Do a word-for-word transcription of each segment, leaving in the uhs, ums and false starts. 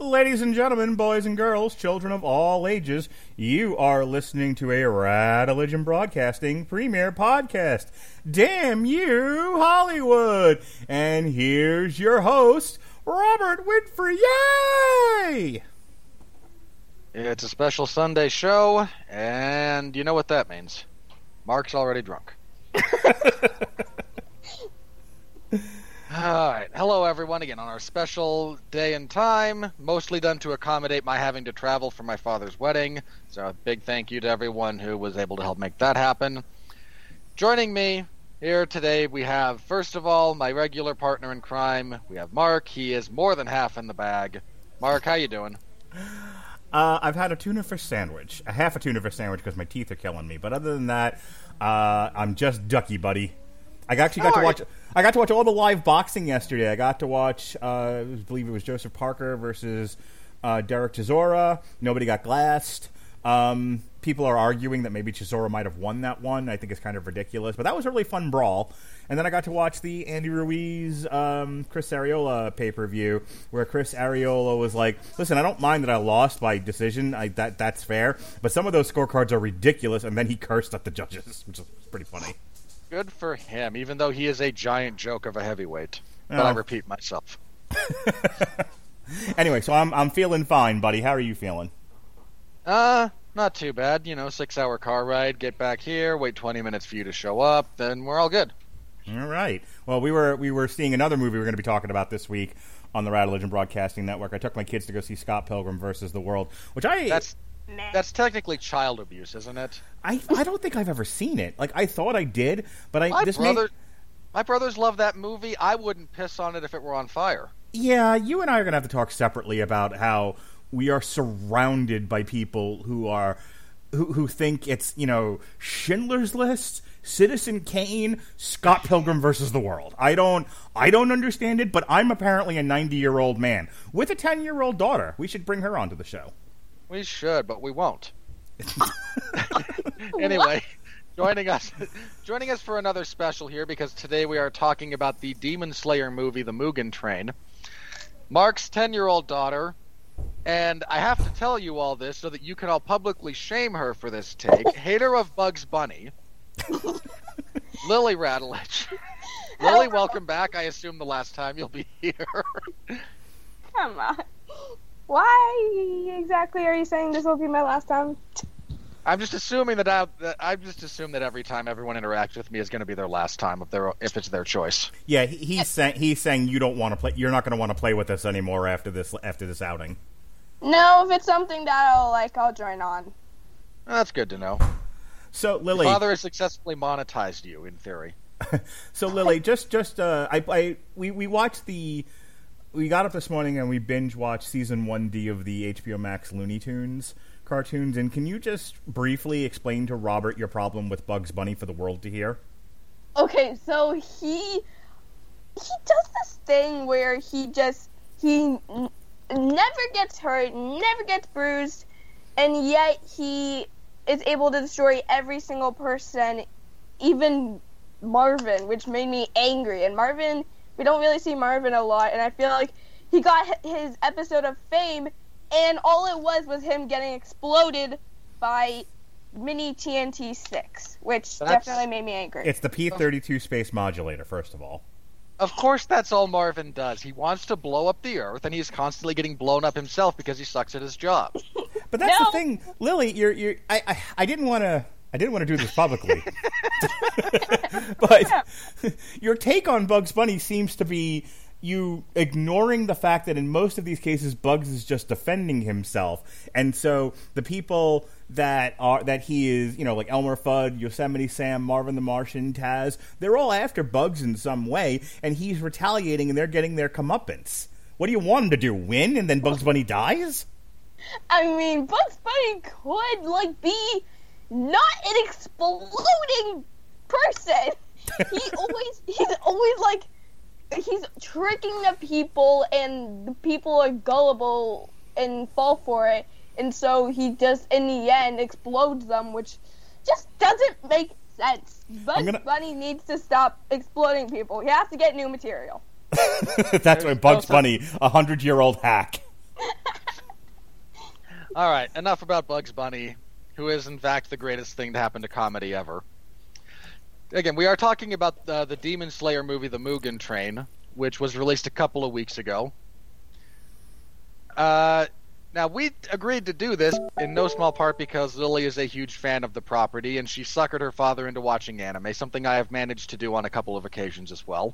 Ladies and gentlemen, boys and girls, children of all ages, you are listening to a Radeligion Broadcasting premiere podcast. Damn you, Hollywood! And here's your host, Robert Winfrey. Yay! It's a special Sunday show, and you know what that means. Mark's already drunk. Alright, hello everyone again on our special day and time, mostly done to accommodate my having to travel for my father's wedding, so a big thank you to everyone who was able to help make that happen. Joining me here today we have, first of all, my regular partner in crime, we have Mark. He is more than half in the bag. Mark, how you doing? Uh, I've had a tuna fish sandwich, a half a tuna fish sandwich because my teeth are killing me, but other than that, uh, I'm just ducky, buddy. I actually got to watch. I got to watch all the live boxing yesterday. I got to watch. Uh, I believe it was Joseph Parker versus uh, Derek Chisora. Nobody got glassed. Um, people are arguing that maybe Chisora might have won that one. I think it's kind of ridiculous, but that was a really fun brawl. And then I got to watch the Andy Ruiz, um, Chris Arreola pay-per-view, where Chris Arreola was like, "Listen, I don't mind that I lost by decision. I, that that's fair, but some of those scorecards are ridiculous." And then he cursed at the judges, which is pretty funny. Good for him, even though he is a giant joke of a heavyweight. But Oh. I repeat myself. Anyway, so I'm I'm feeling fine, buddy. How are you feeling? Uh, not too bad. You know, six-hour car ride, get back here, wait twenty minutes for you to show up, then we're all good. All right. Well, we were we were seeing another movie we're going to be talking about this week on the Radeligion Broadcasting Network. I took my kids to go see Scott Pilgrim versus the World, which I That's that's technically child abuse, isn't it? I I don't think I've ever seen it. Like I thought I did, but I My this brother, made, my brothers love that movie. I wouldn't piss on it if it were on fire. yeah. You and I are going to have to talk separately about how we are surrounded by people who are who who think it's, you know, Schindler's List, Citizen Kane, Scott Pilgrim versus the World. I don't I don't understand it, but I'm apparently a ninety-year-old man with a ten-year-old daughter. We should bring her onto the show. We should, but we won't. Anyway, joining us joining us for another special here, because today we are talking about the Demon Slayer movie, The Mugen Train. Mark's ten-year-old daughter, and I have to tell you all this so that you can all publicly shame her for this take, hater of Bugs Bunny, Lily Radelich. Lily, welcome back. I assume the last time you'll be here. Come on. Why exactly are you saying this will be my last time? I'm just assuming that I that I just assume that every time everyone interacts with me is going to be their last time if their if it's their choice. Yeah, he, he's saying he's saying you don't want to play. You're not going to want to play with us anymore after this after this outing. No, if it's something that I'll like, I'll join on. That's good to know. So Your Lily, father has successfully monetized you, in theory. so Lily, just just uh, I, I we we watched the. We got up this morning and we binge watched season one D of the H B O Max Looney Tunes cartoons. And can you just briefly explain to Robert your problem with Bugs Bunny for the world to hear? Okay, so he he does this thing where he just he n- never gets hurt, never gets bruised, and yet he is able to destroy every single person, even Marvin, which made me angry. And Marvin, we don't really see Marvin a lot, and I feel like he got his episode of fame, and all it was was him getting exploded by mini T N T sticks, which That's- definitely made me angry. It's the P thirty-two space modulator, first of all. Of course, that's all Marvin does. He wants to blow up the Earth, and he's constantly getting blown up himself because he sucks at his job. But that's No. the thing, Lily. You're you're. I I, I didn't want to. I didn't want to do this publicly. But your take on Bugs Bunny seems to be you ignoring the fact that in most of these cases Bugs is just defending himself. And so the people that are that he is, you know, like Elmer Fudd, Yosemite Sam, Marvin the Martian, Taz, they're all after Bugs in some way, and he's retaliating and they're getting their comeuppance. What do you want him to do? Win and then Bugs Bunny dies? I mean, Bugs Bunny could, like, be not an exploding person. He always, he's always, like, he's tricking the people, and the people are gullible and fall for it, and so he just, in the end, explodes them, which just doesn't make sense. Bugs gonna... Bunny needs to stop exploding people. He has to get new material. That's why Bugs Bunny, a hundred-year-old hack. All right, enough about Bugs Bunny, who is in fact the greatest thing to happen to comedy ever. Again, we are talking about uh, the Demon Slayer movie, The Mugen Train, which was released a couple of weeks ago. Uh, now, we agreed to do this in no small part because Lily is a huge fan of the property, and she suckered her father into watching anime, something I have managed to do on a couple of occasions as well.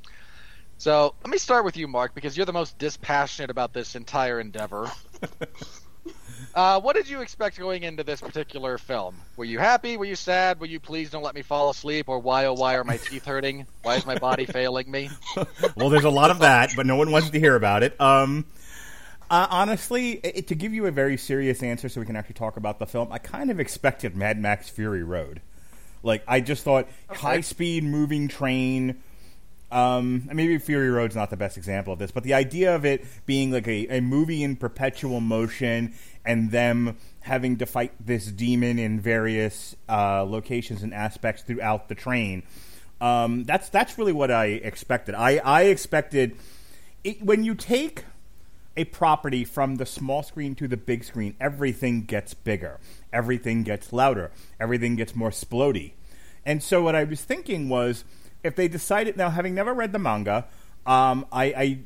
So, let me start with you, Mark, because you're the most dispassionate about this entire endeavor. Uh, what did you expect going into this particular film? Were you happy? Were you sad? Were you please don't let me fall asleep? Or why, oh, why are my teeth hurting? Why is my body failing me? Well, there's a lot of that, but no one wants to hear about it. Um, uh, honestly, it, to give you a very serious answer so we can actually talk about the film, I kind of expected Mad Max Fury Road. Like, I just thought okay. high-speed moving train... Um, maybe Fury Road's not the best example of this, but the idea of it being like a, a movie in perpetual motion and them having to fight this demon in various uh, locations and aspects throughout the train, um, that's that's really what I expected. I, I expected... It, when you take a property from the small screen to the big screen, everything gets bigger. Everything gets louder. Everything gets more splody. And so what I was thinking was... If they decided, now having never read the manga, um, I, I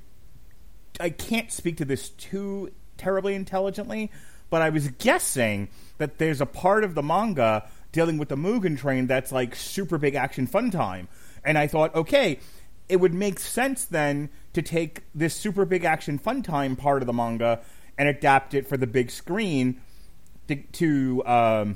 I can't speak to this too terribly intelligently, but I was guessing that there's a part of the manga dealing with the Mugen Train that's like super big action fun time. And I thought, okay, it would make sense then to take this super big action fun time part of the manga and adapt it for the big screen to to, um,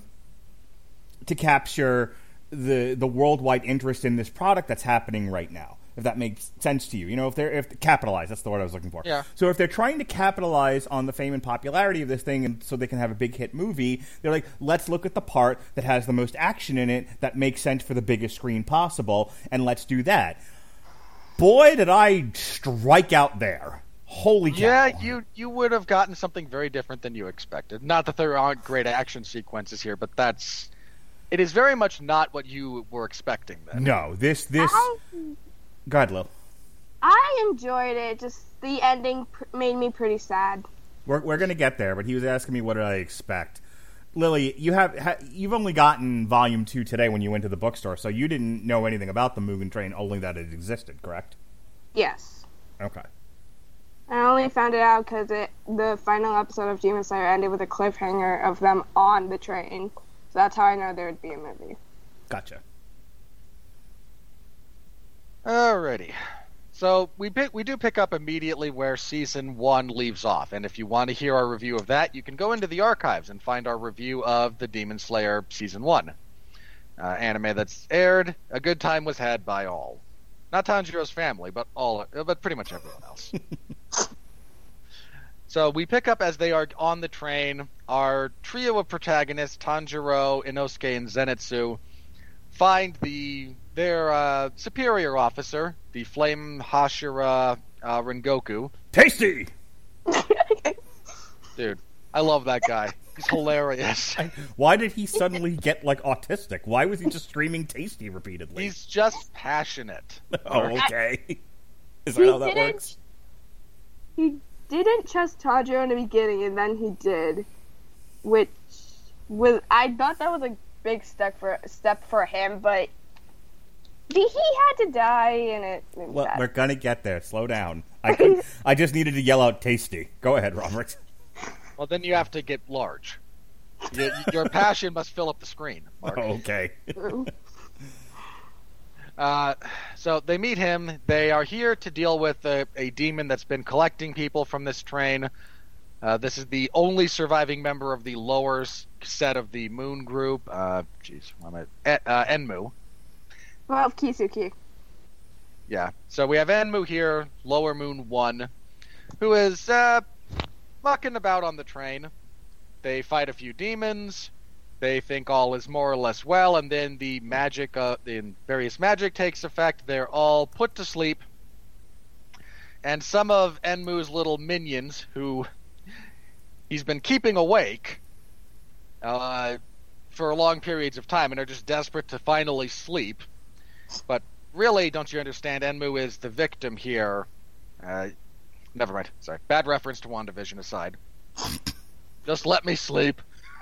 to capture... the the worldwide interest in this product that's happening right now, if that makes sense to you. You know, if they're if capitalize, that's the word I was looking for. Yeah. So if they're trying to capitalize on the fame and popularity of this thing and so they can have a big hit movie, they're like, let's look at the part that has the most action in it that makes sense for the biggest screen possible, and let's do that. Boy, did I strike out there. Holy cow. Yeah, you, you would have gotten something very different than you expected. Not that there aren't great action sequences here, but that's... It is very much not what you were expecting then. No, this... this. I, Go ahead, Lil. I enjoyed it, just the ending pr- made me pretty sad. We're, we're going to get there, but he was asking me what did I expect. Lily, you have ha, you've only gotten Volume two today when you went to the bookstore, so you didn't know anything about the Mugen Train, only that it existed, correct? Yes. Okay. I only found it out because the final episode of Demon Slayer ended with a cliffhanger of them on the train. So that's how I know there would be a movie. Gotcha. Alrighty. So we pick, we do pick up immediately where Season one leaves off. And if you want to hear our review of that, you can go into the archives and find our review of the Demon Slayer Season one. Uh, anime that's aired. A good time was had by all. Not Tanjiro's family, but all, but pretty much everyone else. So we pick up as they are on the train. Our trio of protagonists, Tanjiro, Inosuke, and Zenitsu, find the their uh, superior officer, the Flame Hashira uh, Rengoku. Tasty! Dude, I love that guy. He's hilarious. Why did he suddenly get, like, autistic? Why was he just screaming tasty repeatedly? He's just passionate. Oh, okay. Is that He how that didn't- works? He didn't trust Tanjiro in the beginning, and then he did. Which was... I thought that was a big step for step for him, but... He had to die, and it... it Well, sad. we're gonna get there. Slow down. I could, I just needed to yell out tasty. Go ahead, Robert. Well, then you have to get large. Your, your passion must fill up the screen, Mark. Oh, okay. Uh, so they meet him. They are here to deal with a, a demon that's been collecting people from this train. Uh, this is the only surviving member of the lower set of the Moon Group. Uh, jeez, what am I? E- uh, Enmu. Well, Kisuke. Yeah. So we have Enmu here, Lower Moon One, who is uh, mucking about on the train. They fight a few demons. They think all is more or less well, and then the magic, uh, the various magic takes effect. They're all put to sleep, and some of Enmu's little minions, who he's been keeping awake uh, for long periods of time, and are just desperate to finally sleep. But really, don't you understand? Enmu is the victim here. Uh, never mind. Sorry, bad reference to WandaVision aside. Just let me sleep.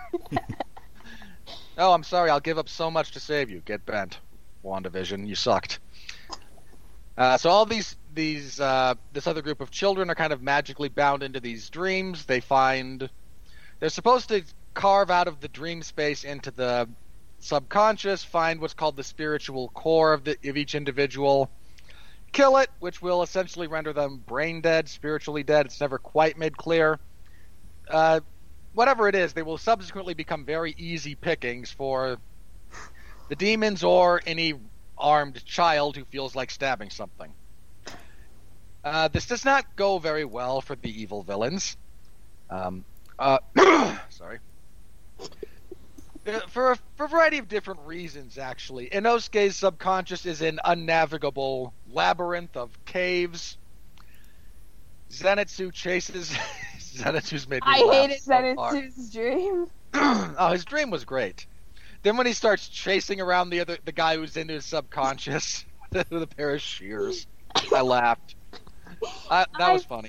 Oh, I'm sorry. I'll give up so much to save you. Get bent. WandaVision, you sucked. Uh, so all these these uh, this other group of children are kind of magically bound into these dreams. They find they're supposed to carve out of the dream space into the subconscious, find what's called the spiritual core of, the, of each individual, kill it, which will essentially render them brain dead, spiritually dead. It's never quite made clear. Uh, whatever it is, they will subsequently become very easy pickings for the demons or any armed child who feels like stabbing something. Uh, this does not go very well for the evil villains. Um, uh, sorry. Uh, for, a, for a variety of different reasons, actually. Inosuke's subconscious is an unnavigable labyrinth of caves. Zenitsu chases... Zenitsu's made me I laugh hated so Zenitsu's dream. Oh, his dream was great. Then when he starts chasing around the other, the guy who's into his subconscious with a pair of shears, I laughed. I, that was funny.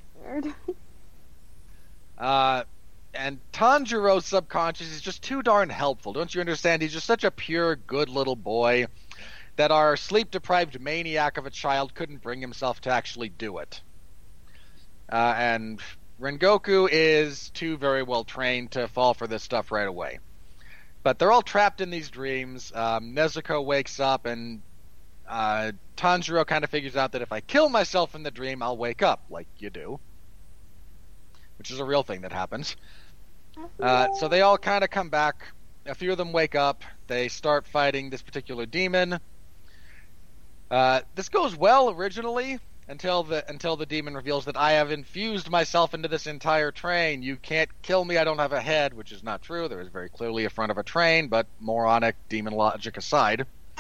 Uh, and Tanjiro's subconscious is just too darn helpful. Don't you understand? He's just such a pure, good little boy that our sleep-deprived maniac of a child couldn't bring himself to actually do it. Uh, and Rengoku is too very well trained to fall for this stuff right away. But they're all trapped in these dreams. Um, Nezuko wakes up, and uh, Tanjiro kind of figures out that if I kill myself in the dream, I'll wake up, like you do. Which is a real thing that happens. Uh, so they all kind of come back. A few of them wake up. They start fighting this particular demon. Uh, this goes well originally, until the until the demon reveals that I have infused myself into this entire train. You can't kill me, I don't have a head, which is not true. There is very clearly a front of a train, but moronic demon logic aside.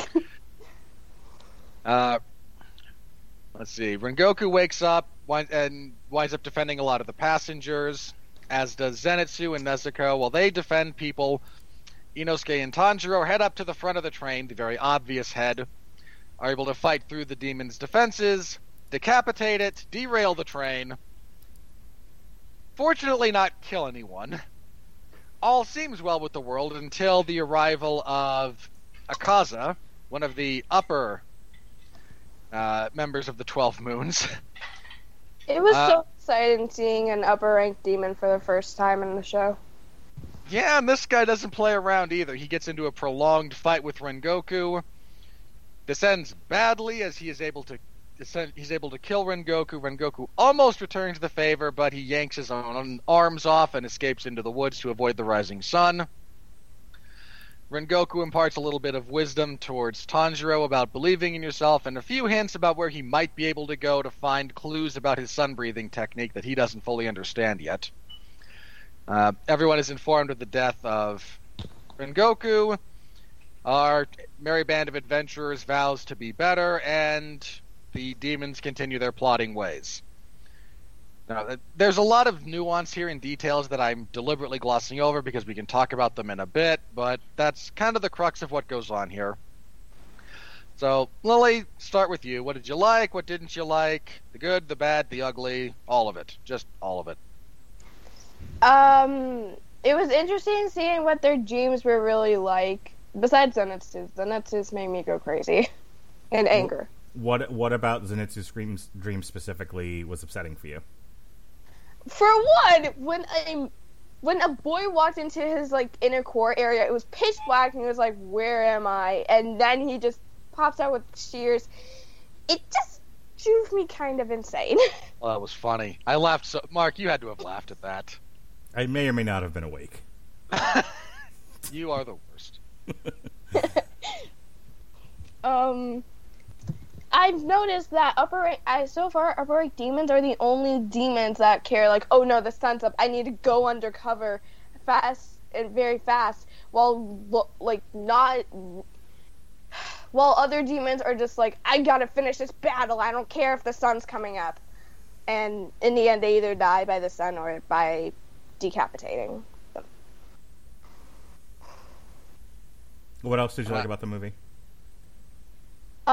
uh, let's see. Rengoku wakes up and winds up defending a lot of the passengers, as does Zenitsu and Nezuko. While they defend people, Inosuke and Tanjiro head up to the front of the train, the very obvious head, are able to fight through the demon's defenses, decapitate it, derail the train, fortunately not kill anyone. All seems well with the world until the arrival of Akaza, one of the upper uh, members of the Twelve Moons. It was uh, so exciting seeing an upper-ranked demon for the first time in the show. Yeah, and this guy doesn't play around either. He gets into a prolonged fight with Rengoku. This ends badly as he is able to He's able to kill Rengoku. Rengoku almost returns the favor, but he yanks his own arms off and escapes into the woods to avoid the rising sun. Rengoku imparts a little bit of wisdom towards Tanjiro about believing in yourself and a few hints about where he might be able to go to find clues about his sun-breathing technique that he doesn't fully understand yet. Uh, everyone is informed of the death of Rengoku. Our merry band of adventurers vows to be better, and the demons continue their plotting ways. Now, there's a lot of nuance here and details that I'm deliberately glossing over because we can talk about them in a bit, but that's kind of the crux of what goes on here. So, Lily, start with you. What did you like? What didn't you like? The good, the bad, the ugly, all of it. Just all of it. Um, it was interesting seeing what their dreams were really like. Besides Zenitsu's. Zenitsu's made me go crazy. In anger. What What about Zenitsu's dreams, dream specifically was upsetting for you? For one, when a when a boy walked into his like inner core area, it was pitch black, and he was like, "Where am I?" And then he just pops out with shears. It just drove me kind of insane. Well, that was funny. I laughed so. Mark, you had to have laughed at that. I may or may not have been awake. You are the worst. um. I've noticed that upper rank, I, so far, upper rank demons are the only demons that care, like, oh no, the sun's up, I need to go undercover fast and very fast, while, like, not, while other demons are just like, I gotta finish this battle, I don't care if the sun's coming up. And in the end, they either die by the sun or by decapitating them. What else did you like about the movie?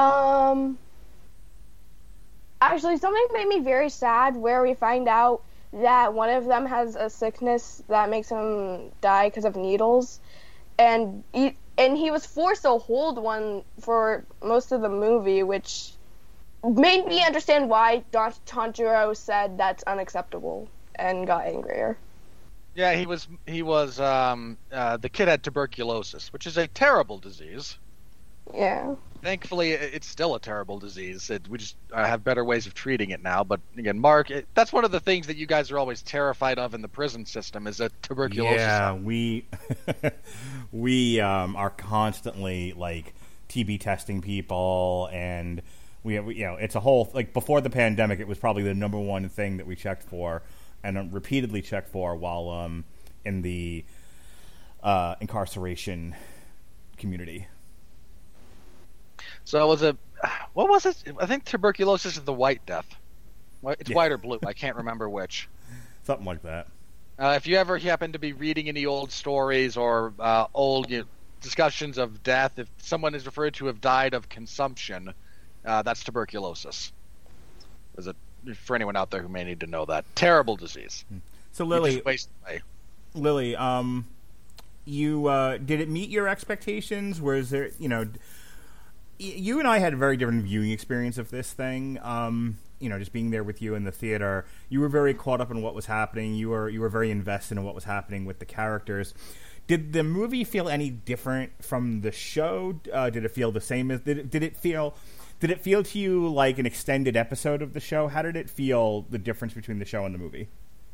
Um... Actually, something made me very sad where we find out that one of them has a sickness that makes him die because of needles, and he, and he was forced to hold one for most of the movie, which made me understand why Don Tanjiro said that's unacceptable and got angrier. Yeah, he was he was um, uh, the kid had tuberculosis, which is a terrible disease. Yeah. Thankfully, it's still a terrible disease. It, we just uh, have better ways of treating it now. But again, Mark, it, that's one of the things that you guys are always terrified of in the prison system is that tuberculosis. Yeah, we we um, are constantly like T B testing people, and we, we you know it's a whole like before the pandemic, it was probably the number one thing that we checked for and uh, repeatedly checked for while um, in the uh, incarceration community. So it was a, what was it? I think tuberculosis is the White Death. It's Yeah. white or blue. I can't remember which. Something like that. Uh, if you ever happen to be reading any old stories or uh, old you know, discussions of death, if someone is referred to have died of consumption, uh, that's tuberculosis. Is it for anyone out there who may need to know that? Terrible disease. So You Lily, just waste away. Lily, um, you uh, did it meet your expectations? Was there, you know, y- you and I had a very different viewing experience of this thing. Um, you know, just being there with you in the theater, you were very caught up in what was happening. You were you were very invested in what was happening with the characters. Did the movie feel any different from the show? Uh, did it feel the same as? Did it, did it feel? Did it feel to you like an extended episode of the show? How did it feel? The difference between the show and the movie?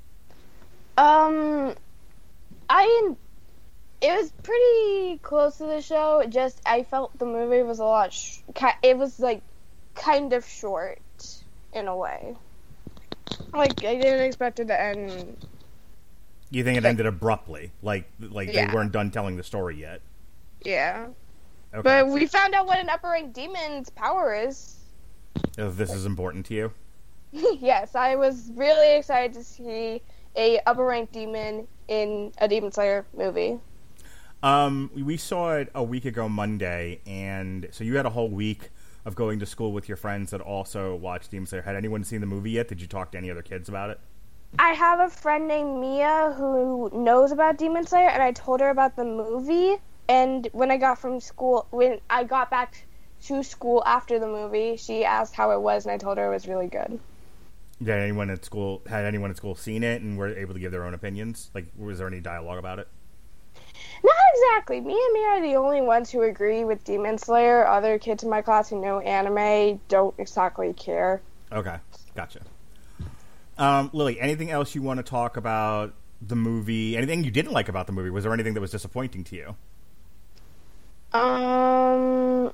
Um, I it was pretty close to the show. It just I felt the movie was a lot. Sh- it was like kind of short in a way. Like I didn't expect it to end. You think it ended abruptly, like like Yeah. they weren't done telling the story yet? Yeah, Okay. but we found out what an upper rank demon's power is. If this is important to you. Yes, I was really excited to see a upper rank demon in a Demon Slayer movie. Um, we saw it a week ago Monday, and so you had a whole week of going to school with your friends that also watched Demon Slayer. Had anyone seen the movie yet? Did you talk to any other kids about it? I have a friend named Mia who knows about Demon Slayer, and I told her about the movie. And when I got from school, when I got back to school after the movie, she asked how it was, and I told her it was really good. Did anyone at school had anyone at school seen it and were able to give their own opinions? Like, was there any dialogue about it? Not exactly. Me and Mia are the only ones who agree with Demon Slayer. Other kids in my class who know anime don't exactly care. Okay, gotcha. Um, Lily, anything else you want to talk about the movie? Anything you didn't like about the movie? Was there anything that was disappointing to you? Um,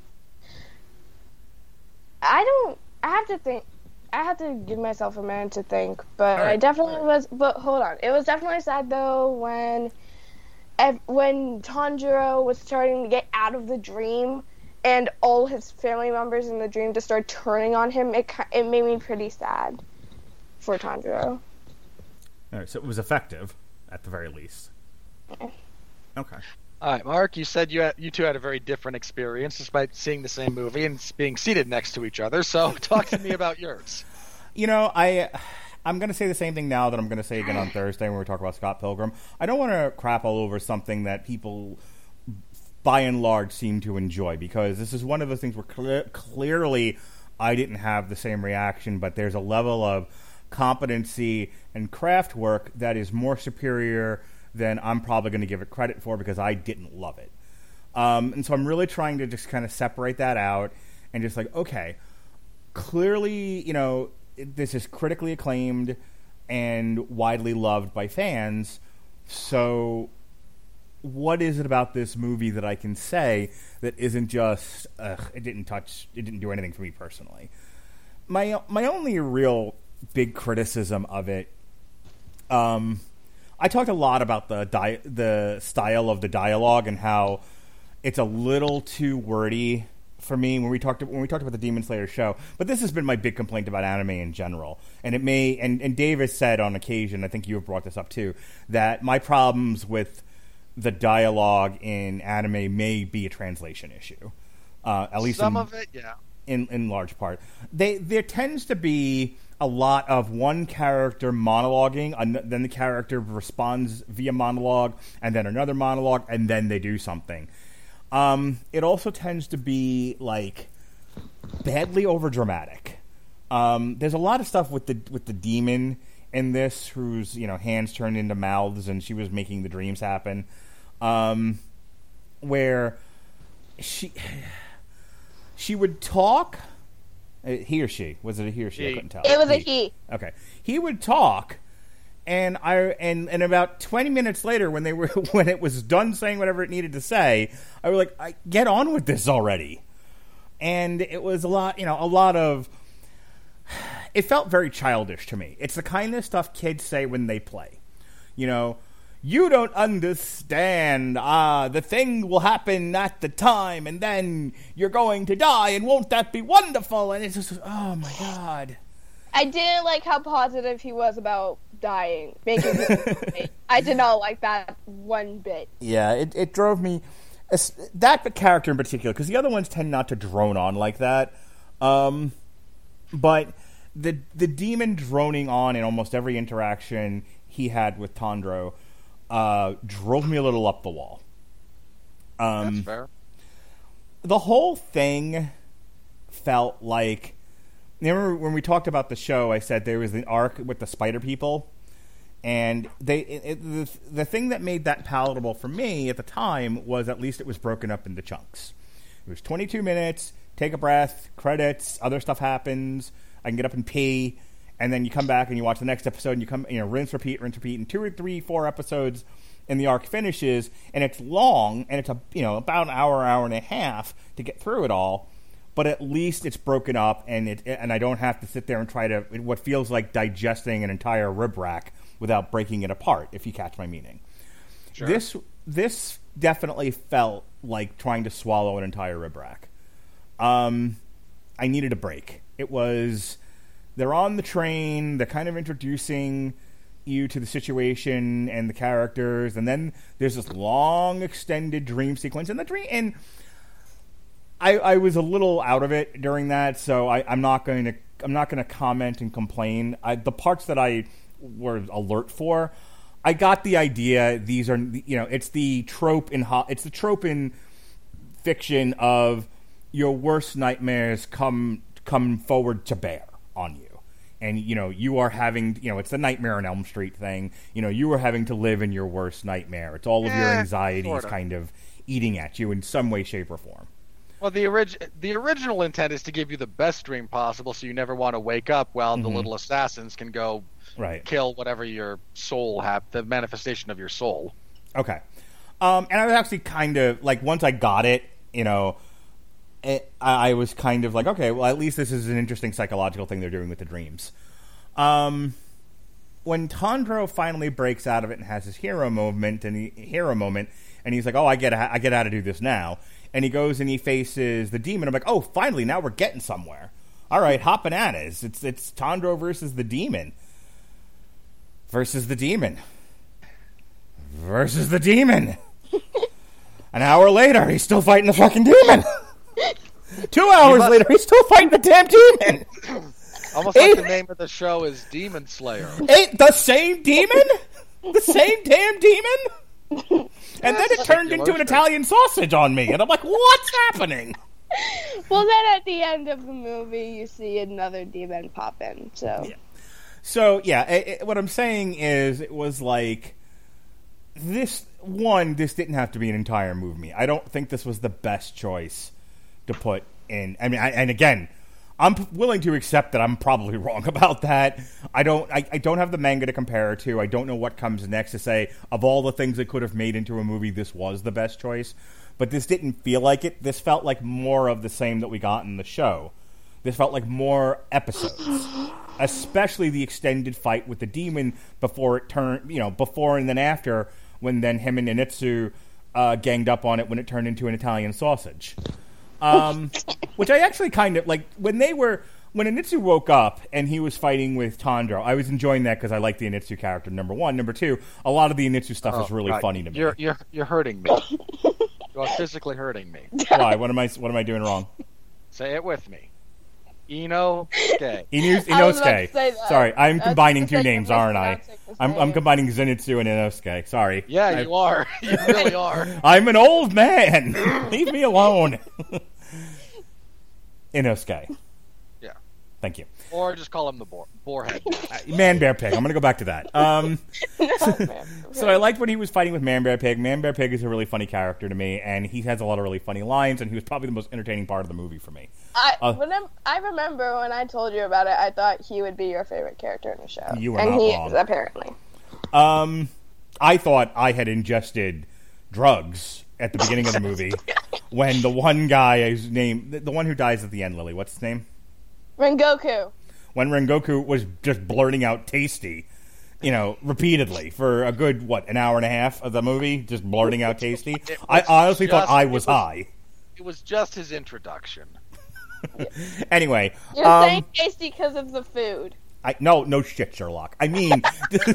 I don't. I have to think. I have to give myself a minute to think. But All right. I definitely was. But hold on. It was definitely sad though when, ev- when Tanjiro was starting to get out of the dream, and all his family members in the dream just started turning on him. It ki- it made me pretty sad for Tanjiro. All right, so it was effective at the very least. Yeah. Okay. All right, Mark, you said you had, you two had a very different experience despite seeing the same movie and s- being seated next to each other. So talk to me about yours. You know, I, I'm going to say the same thing now that I'm going to say again on Thursday when we talk about Scott Pilgrim. I don't want to crap all over something that people, by and large, seem to enjoy, because this is one of those things where cle- clearly I didn't have the same reaction, but there's a level of competency and craft work that is more superior than I'm probably going to give it credit for, because I didn't love it. Um, and so I'm really trying to just kind of separate that out and just like, okay, clearly, you know, it, this is critically acclaimed and widely loved by fans. So what is it about this movie that I can say that isn't just, ugh, it didn't touch, it didn't do anything for me personally? My, my only real big criticism of it, um, I talked a lot about the di- the style of the dialogue and how it's a little too wordy for me when we talked when we talked about the Demon Slayer show. But this has been my big complaint about anime in general, and it may and and Davis said on occasion, I think you have brought this up too, that my problems with the dialogue in anime may be a translation issue. Uh, at least Some in, of it, yeah. in in large part, they there tends to be a lot of one character monologuing, and then the character responds via monologue, and then another monologue, and then they do something. Um, it also tends to be like badly overdramatic. Um, there's a lot of stuff with the with the demon in this, whose you know hands turned into mouths, and she was making the dreams happen. Um, where she she would talk. He or she? Was it a he or she? He. I couldn't tell. It was a he. Okay. He would talk, and I and, and about twenty minutes later, when they were when it was done saying whatever it needed to say, I was like, I, "Get on with this already." And it was a lot, you know, a lot of. It felt very childish to me. It's the kind of stuff kids say when they play. You know, you don't understand. Ah, uh, the thing will happen at the time, and then you're going to die, and won't that be wonderful? And it's just, oh my god. I didn't like how positive he was about dying, making it. I did not like that one bit. Yeah, it, it drove me. That character in particular, because the other ones tend not to drone on like that. Um, but the the demon droning on in almost every interaction he had with Tondro uh, drove me a little up the wall. Um, That's fair. The whole thing felt like... Remember when we talked about the show, I said there was an arc with the spider people? And they it, it, the, the thing that made that palatable for me at the time was at least it was broken up into chunks. It was twenty-two minutes, take a breath, credits, other stuff happens, I can get up and pee, and then you come back and you watch the next episode and you come, you know, rinse, repeat, rinse, repeat, and two or three, four episodes and the arc finishes, and it's long, and it's a you know about an hour, hour and a half to get through it all. But at least it's broken up, and it and I don't have to sit there and try to what feels like digesting an entire rib rack without breaking it apart, if you catch my meaning. Sure. This this definitely felt like trying to swallow an entire rib rack. Um, I needed a break. It was they're on the train, they're kind of introducing you to the situation and the characters, and then there's this long extended dream sequence, and the dream and. I, I was a little out of it during that, so I, I'm not going to I'm not going to comment and complain. I, the parts that I were alert for, I got the idea. These are you know it's the trope in ho- it's the trope in fiction of your worst nightmares come come forward to bear on you, and you know you are having you know it's the Nightmare on Elm Street thing. You know you are having to live in your worst nightmare. It's all of your Eh, anxieties sort of. kind of eating at you in some way, shape, or form. Well, the orig- the original intent is to give you the best dream possible, so you never want to wake up while Mm-hmm. the little assassins can go Right. kill whatever your soul have, the manifestation of your soul. Okay. Um, and I was actually kind of, like, once I got it, you know, it, I, I was kind of like, okay, well, at least this is an interesting psychological thing they're doing with the dreams. Um, when Tondro finally breaks out of it and has his hero moment, and he, hero moment, and he's like, oh, I get, I get how to do this now. And he goes and he faces the demon. I'm like, oh, finally, now we're getting somewhere. All right, hot bananas. It's it's Tondro versus the demon. Versus the demon. Versus the demon. An hour later, he's still fighting the fucking demon. Two hours must- later, he's still fighting the damn demon. Almost like the name of the show is Demon Slayer. Ain't the same demon? The same damn demon? And then it turned into an Italian sausage on me. And I'm like, what's happening? Well, then at the end of the movie, you see another demon pop in. So, Yeah. So, yeah, it, it, what I'm saying is it was like, this, one, this didn't have to be an entire movie. I don't think this was the best choice to put in. I mean, I, and again, I'm p- willing to accept that I'm probably wrong about that. I don't I, I don't have the manga to compare it to. I don't know what comes next to say, of all the things it could have made into a movie, this was the best choice. But this didn't feel like it. This felt like more of the same that we got in the show. This felt like more episodes. Especially the extended fight with the demon before it turned, you know, before and then after, when then him and Initsu uh, ganged up on it when it turned into an Italian sausage. Um, which I actually kind of, like, when they were, when Initsu woke up and he was fighting with Tondro, I was enjoying that because I like the Initsu character, number one. Number two, a lot of the Initsu stuff Oh, is really God. funny to me. You're you're you're hurting me. You are physically hurting me. Why? What am I, what am I doing wrong? Say it with me. Inosuke. Inu- I was about to Inosuke. say that. Sorry, I'm I was combining about to two say, names, you're aren't I? mispronouncing his I'm, I'm name. combining Zenitsu and Inosuke. Sorry. Yeah, I- you are. You really are. I'm an old man. Leave me alone. Inosuke. Yeah. Thank you. Or just call him the boar, boarhead. Uh, Man Bear Pig. I'm going to go back to that. Um, No, man. so I liked when he was fighting with Man Bear Pig. Man Bear Pig is a really funny character to me, and he has a lot of really funny lines, and he was probably the most entertaining part of the movie for me. I, Uh, when I'm, I remember when I told you about it, I thought he would be your favorite character in the show. You were and not he wrong. is, apparently. Um, I thought I had ingested drugs at the beginning of the movie when the one guy, whose name, the, the one who dies at the end, Lily, what's his name? Rengoku. When Rengoku was just blurting out "tasty," you know, repeatedly for a good what an hour and a half of the movie, just blurting out "tasty." It I was honestly thought just- I it was, was- high. It was just his introduction. Anyway, You're um, saying tasty because of the food. I no no shit, Sherlock. I mean.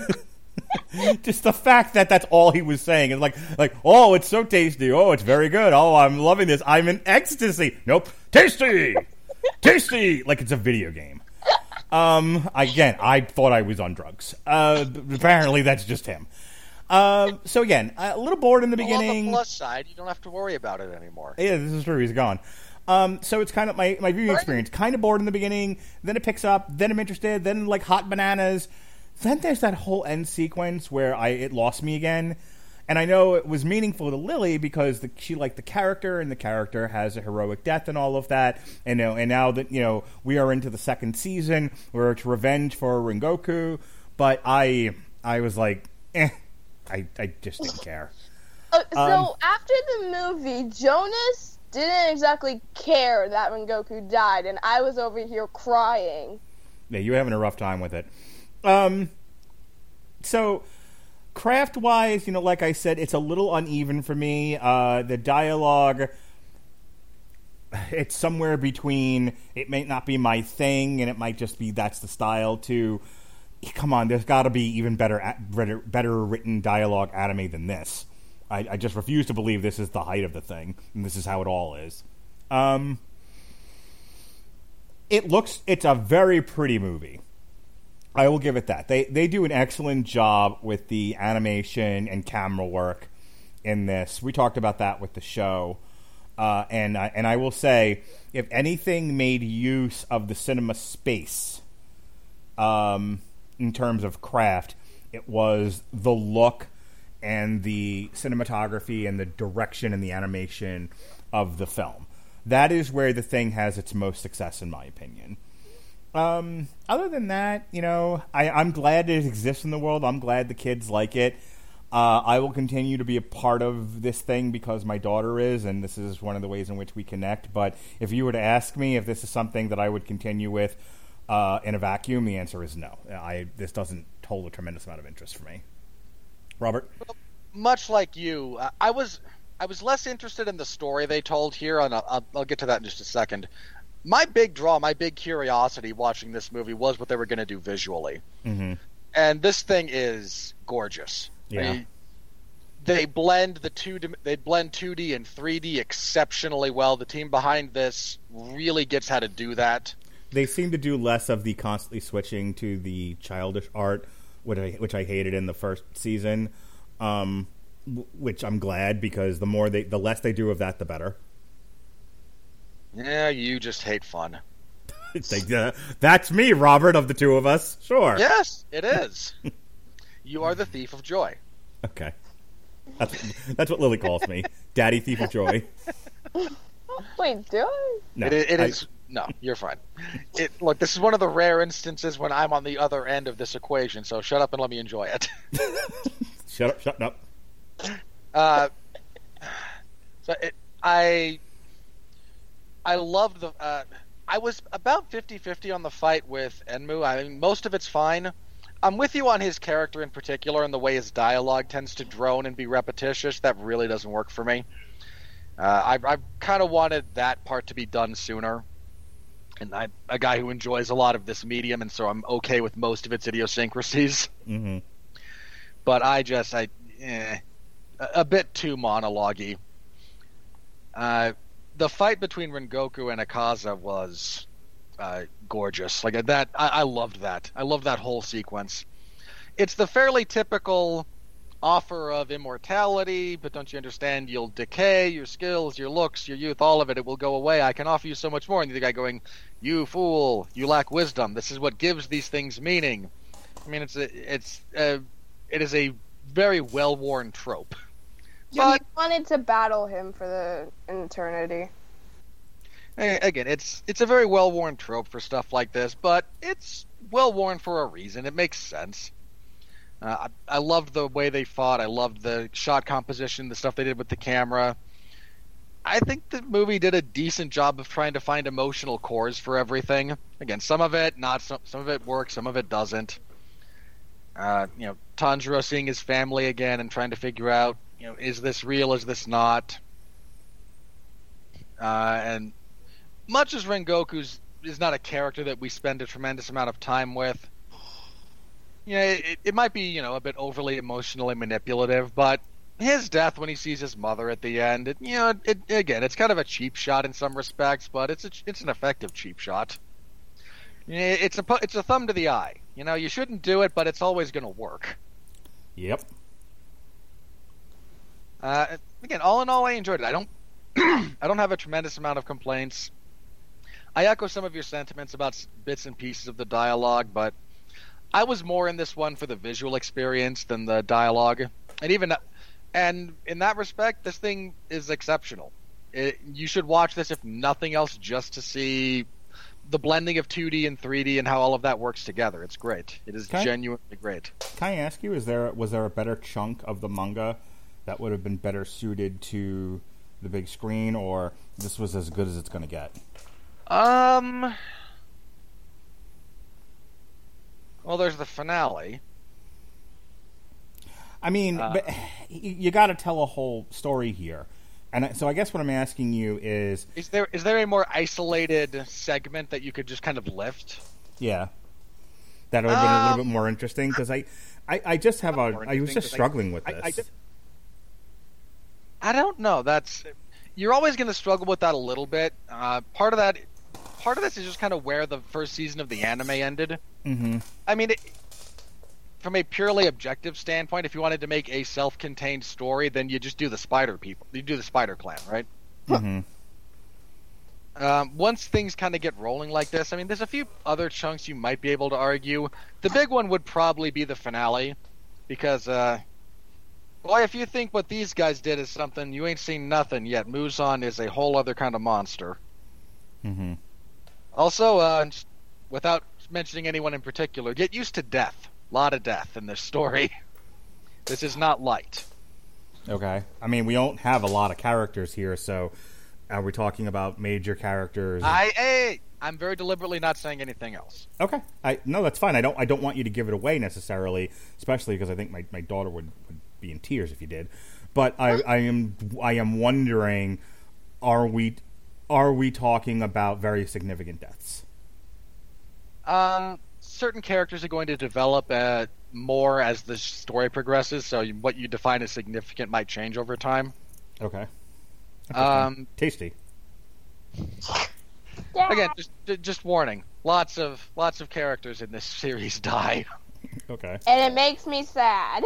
Just the fact that that's all he was saying, and like, like, oh, it's so tasty. Oh, it's very good. Oh, I'm loving this. I'm in ecstasy. Nope, tasty, tasty. Like it's a video game. Um, again, I thought I was on drugs. Uh, apparently that's just him. Uh, so again, a little bored in the Well, on beginning. the plus side, you don't have to worry about it anymore. Yeah, this is true. He's gone. Um, so it's kind of my, my viewing experience. Kind of bored in the beginning, then it picks up, then I'm interested, then like hot bananas. Then there's that whole end sequence where I it lost me again. And I know it was meaningful to Lily because the, she liked the character, and the character has a heroic death and all of that. And, you know, and now that you know we are into the second season, where it's revenge for Rengoku. But I I was like, eh, I, I just didn't care. Uh, so Um, after the movie, Jonas didn't exactly care that Rengoku died, and I was over here crying. Yeah, you're having a rough time with it. Um, so craft-wise, you know, like I said, it's a little uneven for me. Uh, the dialogue, it's somewhere between it may not be my thing, and it might just be that's the style. To come on, there's got to be even better, better, better written dialogue anime than this. I, I just refuse to believe this is the height of the thing, and this is how it all is. Um, it looks, it's a very pretty movie. I will give it that. They they do an excellent job with the animation and camera work in this. We talked about that with the show. Uh, and, I, and I will say, if anything made use of the cinema space um, in terms of craft, it was the look and the cinematography and the direction and the animation of the film. That is where the thing has its most success, in my opinion. Um, other than that, you know, I, I'm glad it exists in the world. I'm glad the kids like it. Uh, I will continue to be a part of this thing because my daughter is, and this is one of the ways in which we connect. But if you were to ask me if this is something that I would continue with uh, in a vacuum, the answer is no. I This doesn't hold a tremendous amount of interest for me. Robert? Much like you, uh, I was I was less interested in the story they told here, and I'll, I'll, I'll get to that in just a second. My big draw, my big curiosity watching this movie was what they were going to do visually. Mm-hmm. And this thing is gorgeous. Yeah. They, they blend the two they blend two D and three D exceptionally well. The team behind this really gets how to do that. They seem to do less of the constantly switching to the childish art, which I, which I hated in the first season. Um, w- which I'm glad, because the more they, the less they do of that, the better. Yeah, you just hate fun. They, uh, that's me, Robert, of the two of us. Sure. Yes, it is. You are the thief of joy. Okay. That's that's what Lily calls me, Daddy Thief of Joy. Wait, do I? No, it, it I- is no, you're fine. It, look, this is one of the rare instances when I'm on the other end of this equation. So shut up and let me enjoy it. Shut up! Shut up! Uh, so it, I I loved the. Uh, I was about fifty-fifty on the fight with Enmu. I mean, most of it's fine. I'm with you on his character in particular and the way his dialogue tends to drone and be repetitious. That really doesn't work for me. Uh, I, I kind of wanted that part to be done sooner. And I'm a guy who enjoys a lot of this medium, and so I'm okay with most of its idiosyncrasies. Mm-hmm. But I just, I, eh, a, a bit too monologue-y. Uh, the fight between Rengoku and Akaza was uh, gorgeous. Like that, I, I loved that. I loved that whole sequence. It's the fairly typical offer of immortality, but don't you understand? You'll decay, your skills, your looks, your youth, all of it. It will go away. I can offer you so much more. And the guy going, "You fool! You lack wisdom. This is what gives these things meaning." I mean, it's a, it's a, it is a very well-worn trope. Yeah, But you wanted to battle him for the eternity. again, it's it's a very well-worn trope for stuff like this, but it's well-worn for a reason. It makes sense. Uh, I, I loved the way they fought. I loved the shot composition, the stuff they did with the camera. I think the movie did a decent job of trying to find emotional cores for everything. Again, some of it not some, some of it works, some of it doesn't. Uh, you know, Tanjiro seeing his family again and trying to figure out, you know, is this real? Is this not? Uh, and much as Rengoku's is not a character that we spend a tremendous amount of time with. Yeah, it, it might be, you know, a bit overly emotionally manipulative, but his death when he sees his mother at the end, it, you know, it, again, it's kind of a cheap shot in some respects, but it's a, it's an effective cheap shot. It's a it's a thumb to the eye. You know, you shouldn't do it, but it's always going to work. Yep. Uh, again, all in all, I enjoyed it. I don't I don't have a tremendous amount of complaints. I echo some of your sentiments about bits and pieces of the dialogue, but I was more in this one for the visual experience than the dialogue, and even and in that respect, this thing is exceptional. It, you should watch this if nothing else, just to see the blending of two D and three D and how all of that works together. It's great. It is Can I- genuinely great. Can I ask you, is there was there a better chunk of the manga that would have been better suited to the big screen, or this was as good as it's going to get? Um. Well, there's the finale. I mean, Uh, but y- you got to tell a whole story here, and I- so I guess what I'm asking you is, Is there is there a more isolated segment that you could just kind of lift? yeah, that would have been a little Um, bit more interesting because I, I, I just have a, more I was interesting, just 'cause I- struggling with I- this. I just- I don't know. That's you're always going to struggle with that a little bit. Uh, part of that, part of this is just kind of where the first season of the anime ended. Mm-hmm. I mean, it, from a purely objective standpoint, if you wanted to make a self-contained story, then you just do the Spider people. You do the Spider Clan, right? Mm-hmm. Um, once things kind of get rolling like this, I mean, there's a few other chunks you might be able to argue. The big one would probably be the finale, because, uh, boy, if you think what these guys did is something, you ain't seen nothing yet. Muzan is a whole other kind of monster. Mm-hmm. Also, uh, just without mentioning anyone in particular, get used to death. A lot of death in this story. This is not light. Okay. I mean, we don't have a lot of characters here, so are we talking about major characters? I, hey, I'm very deliberately not saying anything else. Okay. I no, that's fine. I don't I don't want you to give it away necessarily, especially because I think my, my daughter would, would be in tears if you did. But I, I am I am wondering, are we are we talking about very significant deaths? Um, certain characters are going to develop uh, more as the story progresses, so you, what you define as significant might change over time. Okay. Um, Tasty. Yeah. again, just just warning: lots of lots of characters in this series die. Okay. And it makes me sad.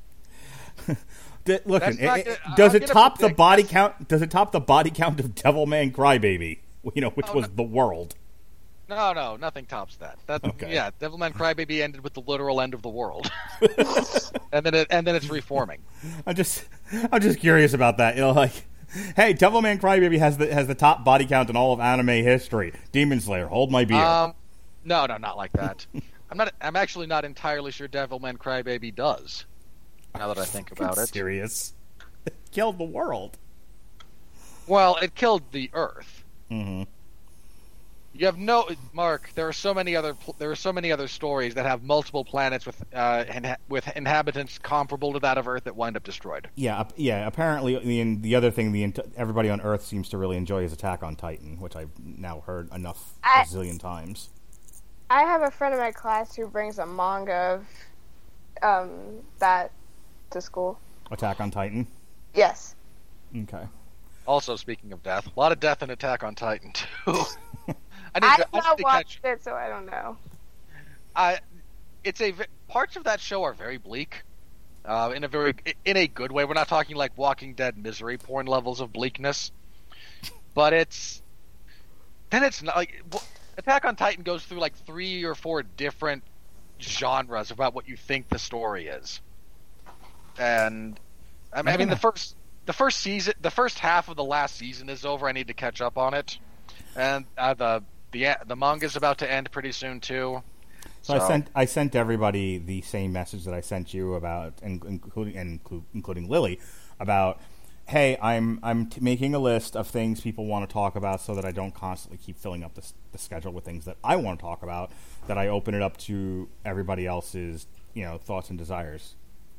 D- listen, That's not it- it- good. does I'm it gonna top the predict body that's- count? Does it top the body count of Devilman Crybaby? You know, which Oh, was no. the world. No, no, nothing tops that. That Okay. yeah, Devilman Crybaby ended with the literal end of the world, and then it, and then it's reforming. I'm just, I'm just curious about that. You know, like, hey, Devilman Crybaby has the has the top body count in all of anime history. Demon Slayer, hold my beer. Um, no, no, not like that. I'm not. I'm actually not entirely sure Devilman Crybaby does. Now that I think about it, Serious. It killed the world. well, it killed the Earth. Mm-hmm. You have no Mark. There are so many other. pl- There are so many other stories that have multiple planets with uh, inha- with inhabitants comparable to that of Earth that wind up destroyed. Yeah, ap- yeah. Apparently, the the other thing the ent- everybody on Earth seems to really enjoy is Attack on Titan, which I've now heard enough I- a zillion times. I have a friend in my class who brings a manga of um, that to school. Attack on Titan. Yes. Okay. Also, speaking of death, a lot of death in Attack on Titan too. I need I've to, I not need to watched catch. it, so I don't know. I, it's a v- parts of that show are very bleak, uh, in a very in a good way. We're not talking like Walking Dead misery porn levels of bleakness, but it's then it's not like Attack on Titan goes through like three or four different genres about what you think the story is, and I mean, I mean the first the first season, the first half of the last season is over. I need to catch up on it, and uh, the the the manga's about to end pretty soon too. So, so I sent I sent everybody the same message that I sent you about, including including, including Lily, about, hey, I'm I'm t- making a list of things people want to talk about, so that I don't constantly keep filling up the, the schedule with things that I want to talk about. That I open it up to everybody else's, you know, thoughts and desires.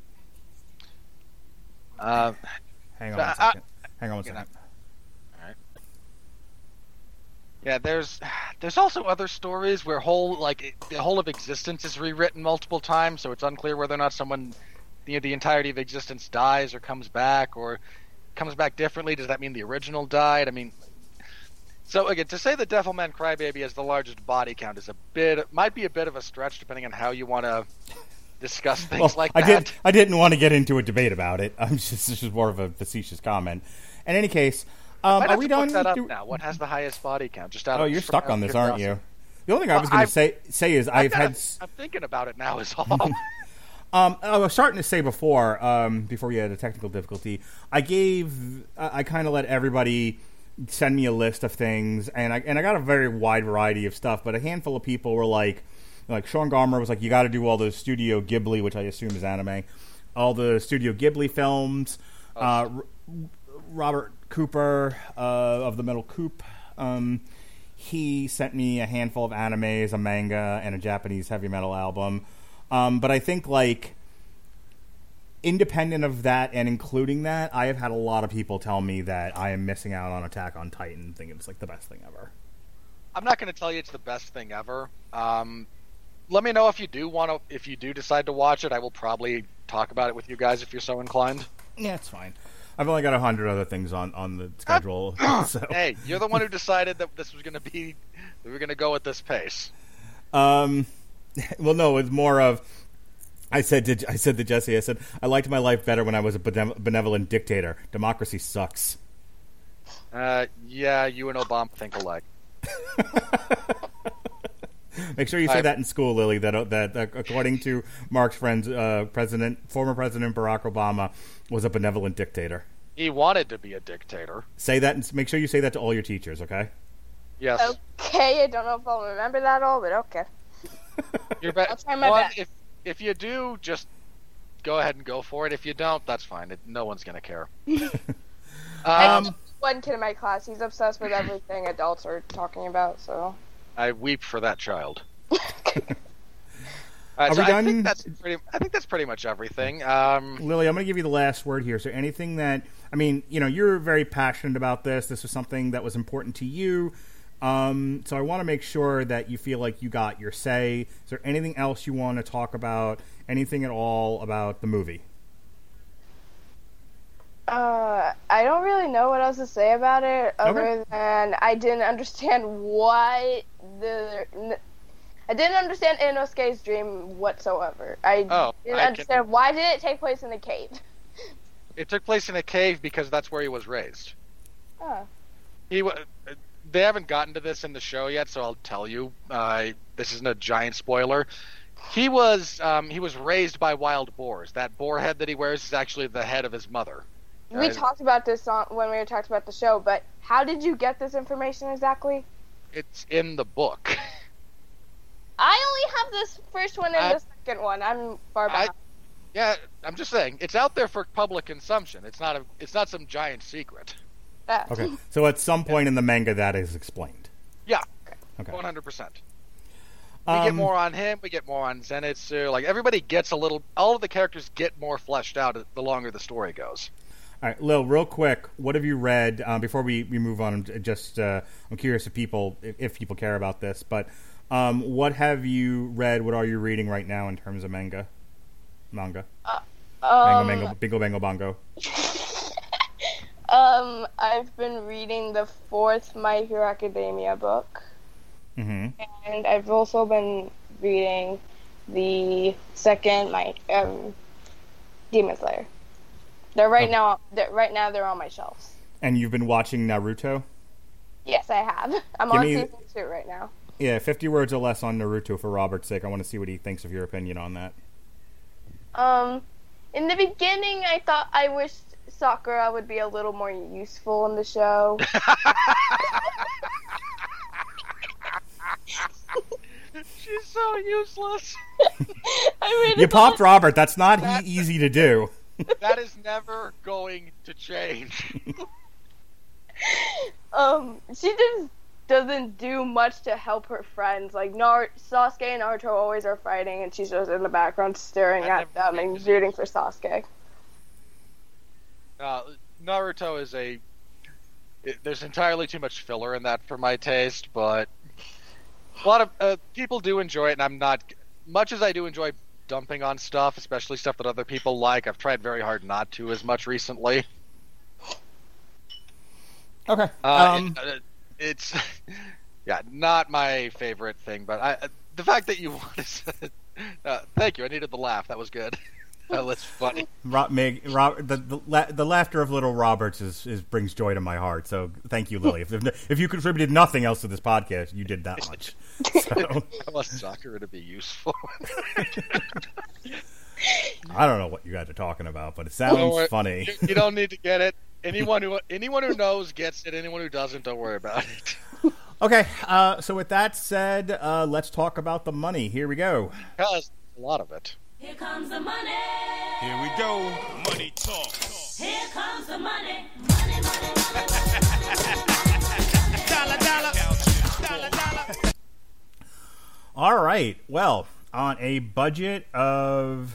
Uh, Hang on so one second. I, Hang on one second. All right. Yeah, there's there's also other stories where whole like the whole of existence is rewritten multiple times, so it's unclear whether or not someone, you know, the entirety of existence dies or comes back or comes back differently. Does that mean the original died? I mean, so again, to say that Devilman Crybaby has the largest body count is a bit might be a bit of a stretch, depending on how you want to discuss things well, like I that. Did, I didn't want to get into a debate about it. I'm just this is more of a facetious comment. In any case. Um, are we done? That up do... now. What has the highest body count? Just out oh, of you're stuck on this, aren't you? The only thing well, I was going to say say is I've, I've had. I'm thinking about it now. Is all. um, I was starting to say before, um, before we had a technical difficulty. I gave, I, I kind of let everybody send me a list of things, and I and I got a very wide variety of stuff. But a handful of people were like, like Sean Garmer was like, you got to do all the Studio Ghibli, which I assume is anime, all the Studio Ghibli films. Oh, uh, R- Robert Cooper uh, of the Metal Coop, um, he sent me a handful of animes, a manga, and a Japanese heavy metal album. Um, but I think, like, independent of that and including that, I have had a lot of people tell me that I am missing out on Attack on Titan, thinking it's, like, the best thing ever. I'm not going to tell you it's the best thing ever. Um, let me know if you do want to, if you do decide to watch it. I will probably talk about it with you guys if you're so inclined. Yeah, it's fine. I've only got a hundred other things on, on the schedule. so. Hey, you're the one who decided that this was going to be, we were going to go at this pace. Um, well, no, it's more of, I said to I said to Jesse, I said I liked my life better when I was a benevolent dictator. Democracy sucks. Uh, yeah, you and Obama think alike. Make sure you say I... that in school, Lily. That that, that according to Mark's friend, uh, President, former President Barack Obama was a benevolent dictator. He wanted to be a dictator. Say that, and make sure you say that to all your teachers. Okay. Yes. Okay, I don't know if I'll remember that all, but okay. You're be- I'll try my well, best. If if you do, just go ahead and go for it. If you don't, that's fine. It, no one's gonna care. I um, have one kid in my class. He's obsessed with everything adults are talking about. So I weep for that child. Are Right, so we done? I think that's pretty. I think that's pretty much everything. Um, Lily, I'm going to give you the last word here. So, anything that I mean, you know, you're very passionate about this. This was something that was important to you. Um, so, I want to make sure that you feel like you got your say. Is there anything else you want to talk about? Anything at all about the movie? Uh, I don't really know what else to say about it, other Okay. than I didn't understand why the. I didn't understand Inosuke's dream whatsoever. I Oh, didn't I understand can- why did it take place in a cave. it took place in a cave because that's where he was raised. Oh. He wa- They haven't gotten to this in the show yet, so I'll tell you. Uh, this isn't a giant spoiler. He was um, he was raised by wild boars. That boar head that he wears is actually the head of his mother. We Uh, talked about this on, when we were talking about the show, but how did you get this information exactly? It's in the book. I only have this first one and I- the second one. I'm far I, behind. yeah, I'm just saying it's out there for public consumption. It's not a it's not some giant secret. Yeah. Okay. So, at some point in the manga, that is explained. Yeah, Okay. one hundred percent. We Um, get more on him. We get more on Zenitsu. Like everybody gets a little. All of the characters get more fleshed out the longer the story goes. All right, Lil, real quick, what have you read uh, before we, we move on? Just uh, I'm curious if people if, if people care about this, but um, what have you read? What are you reading right now in terms of manga? Manga. Um, Mango, mango, bingo, bango, bongo. um, I've been reading the fourth My Hero Academia book. Mm-hmm. And I've also been reading the second my um, Demon Slayer. They're right Oh. now. They're, right now, they're on my shelves. And you've been watching Naruto? Yes, I have. I'm Give on me- season two right now. Yeah, fifty words or less on Naruto for Robert's sake. I want to see what he thinks of your opinion on that. Um, in the beginning, I thought I wished Sakura would be a little more useful in the show. She's so useless. I mean, You it's popped Robert. That's not e- easy to do. That is never going to change. um, she just doesn't do much to help her friends. Like Nar- Sasuke and Naruto always are fighting, and she's just in the background staring I at never- them and rooting for Sasuke. Uh, Naruto is a. It, there's entirely too much filler in that for my taste, but a lot of uh, people do enjoy it, and I'm not. Much as I do enjoy dumping on stuff, especially stuff that other people like, I've tried very hard not to as much recently. Okay. Uh, Um, it, uh, it's yeah, not my favorite thing, but I, the fact that you want to. Uh, thank you. I needed the laugh. That was good. That was funny. Rob, Meg, Rob, the, the la- the laughter of little Roberts is, is brings joy to my heart. So thank you, Lily. If if you contributed nothing else to this podcast, you did that much. So, I want Sakura to be useful. I don't know what you guys are talking about, but it Don't sounds worry. funny. You, you don't need to get it. Anyone who anyone who knows gets it. Anyone who doesn't, don't worry about it. Okay, uh, so with that said, uh, let's talk about the money. Here we go. Because a lot of it. Here comes the money. Here we go. Money talk. Here comes the money. Money, money, money. Dollar, dollar. Dollar, dollar. All right. Well, on a budget of,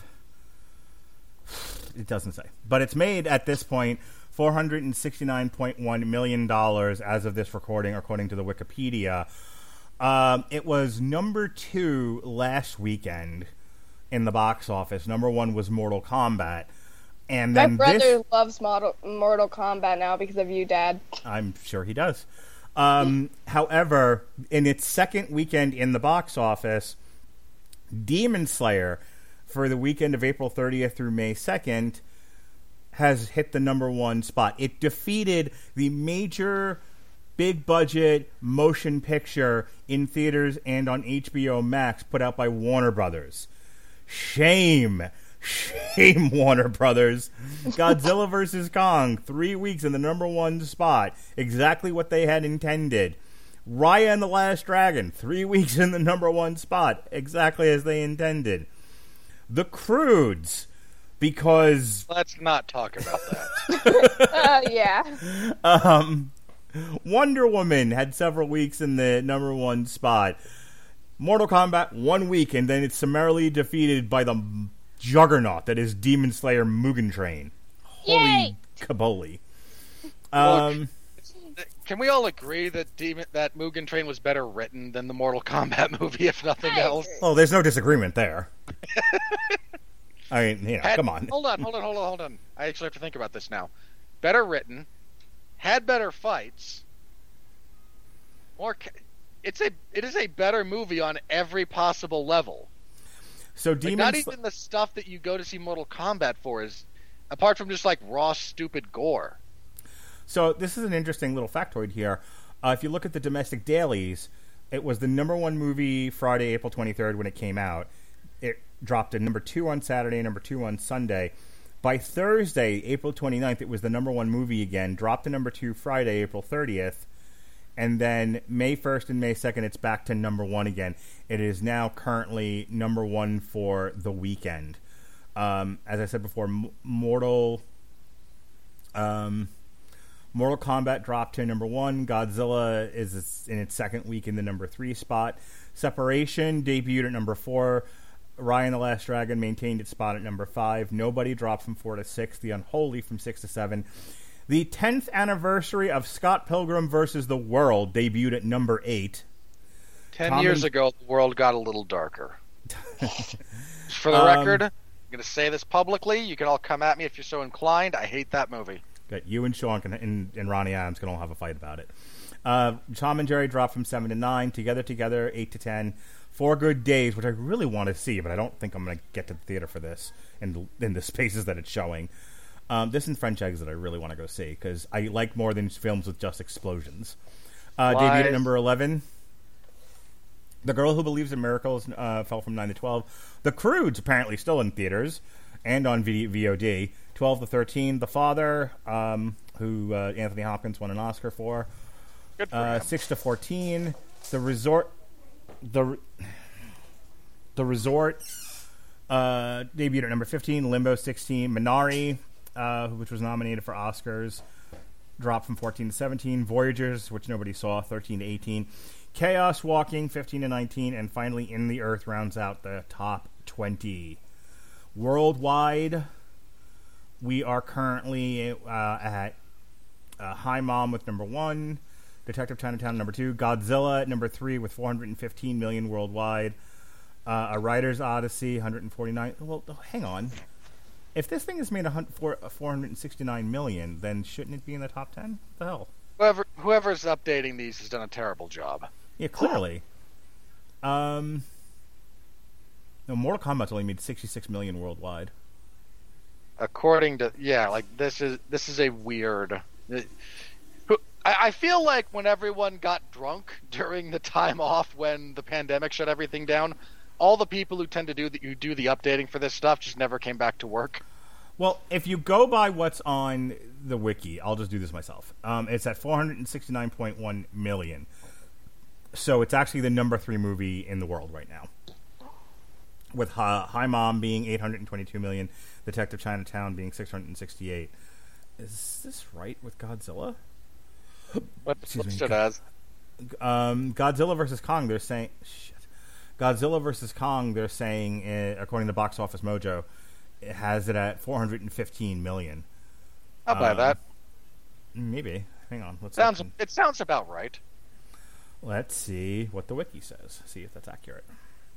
it doesn't say, but it's made at this point four hundred sixty-nine point one million dollars as of this recording, according to the Wikipedia. Um, it was number two last weekend in the box office. Number one was Mortal Kombat. And My then brother this, loves Mortal, Mortal Kombat now because of you, Dad. I'm sure he does. Um, however, in its second weekend in the box office, Demon Slayer, for the weekend of April thirtieth through May second, has hit the number one spot. It defeated the major big budget motion picture in theaters and on H B O Max put out by Warner Brothers. Shame. Shame, Warner Brothers. Godzilla versus Kong, three weeks in the number one spot. Exactly what they had intended. Raya and the Last Dragon, three weeks in the number one spot. Exactly as they intended. The Croods, because Let's not talk about that. Uh, yeah. um, Wonder Woman had several weeks in the number one spot. Mortal Kombat, one week, and then it's summarily defeated by the juggernaut that is Demon Slayer Mugen Train. Holy Yay! kaboli. Um, Can we all agree that Demon, that Mugen Train was better written than the Mortal Kombat movie, if nothing I else? agree. well, there's no disagreement there. I mean, you know, Had- come on. Hold on, hold on, hold on, hold on. I actually have to think about this now. Better written, had better fights, more. Ca- it's a it is a better movie on every possible level. So Like, Demon not Sl- even the stuff that you go to see Mortal Kombat for is, apart from just like raw stupid gore. So this is an interesting little factoid here. Uh, if you look at the domestic dailies, it was the number one movie Friday, April twenty-third when it came out. It dropped to number two on Saturday, number two on Sunday. By Thursday, April twenty-ninth, it was the number one movie again, dropped to number two Friday, April thirtieth. And then May first and May second, it's back to number one again. It is now currently number one for the weekend. Um, as I said before, M- Mortal... Um, Mortal Kombat dropped to number one. Godzilla is in its second week in the number three spot. Separation debuted at number four. Raya and the Last Dragon maintained its spot at number five. Nobody dropped from four to six. The Unholy from six to seven. The tenth anniversary of Scott Pilgrim versus the World debuted at number eight. Ten Tom years and- ago, the world got a little darker. For the Um, record, I'm going to say this publicly. You can all come at me if you're so inclined. I hate that movie. Good. You and Sean can, and, and Ronnie Adams can all have a fight about it. Uh, Tom and Jerry dropped from seven to nine. Together Together eight to ten. Four Good Days, which I really want to see, but I don't think I'm going to get to the theater for this in the, in the spaces that it's showing. Um, this and French Eggs that I really want to go see because I like more than films with just explosions. Uh, debuted at number eleven. The Girl Who Believes in Miracles uh, fell from nine to twelve. The Croods apparently still in theaters and on V O D. twelve to thirteen. The Father, um, who uh, Anthony Hopkins won an Oscar for. Good for uh, him. six to fourteen. The Resort. The The Resort uh, debuted at number fifteen. Limbo sixteen. Minari, uh, which was nominated for Oscars, dropped from fourteen to seventeen. Voyagers, which nobody saw, thirteen to eighteen. Chaos Walking, fifteen to nineteen. And finally, In the Earth rounds out the top twenty. Worldwide, we are currently uh, at uh, Hi Mom with number one. Detective Chinatown number two. Godzilla at number three with four hundred fifteen million worldwide. Uh, A Writer's Odyssey, one hundred forty-nine. Well, hang on. If this thing has made four hundred sixty-nine million, then shouldn't it be in the top ten? What the hell? Whoever whoever's updating these has done a terrible job. Yeah, clearly. Um, no, Mortal Kombat's only made sixty-six million worldwide. According to yeah, like this is this is a weird. I, I feel like when everyone got drunk during the time off when the pandemic shut everything down, all the people who tend to do the, who do the updating for this stuff just never came back to work. Well, if you go by what's on the wiki, I'll just do this myself. Um, it's at four hundred sixty-nine point one million. So it's actually the number three movie in the world right now. With Hi, Hi Mom being eight hundred twenty-two million, Detective Chinatown being six hundred sixty-eight. Is this right with Godzilla? What Excuse what's me. it as? Um, Godzilla versus Kong, they're saying... Shit. Godzilla versus Kong, they're saying, uh, according to Box Office Mojo, it has it at four hundred fifteen million. I'll buy Um, that. Maybe. Hang on. Let's Sounds look. it sounds about right. Let's see what the wiki says. See if that's accurate.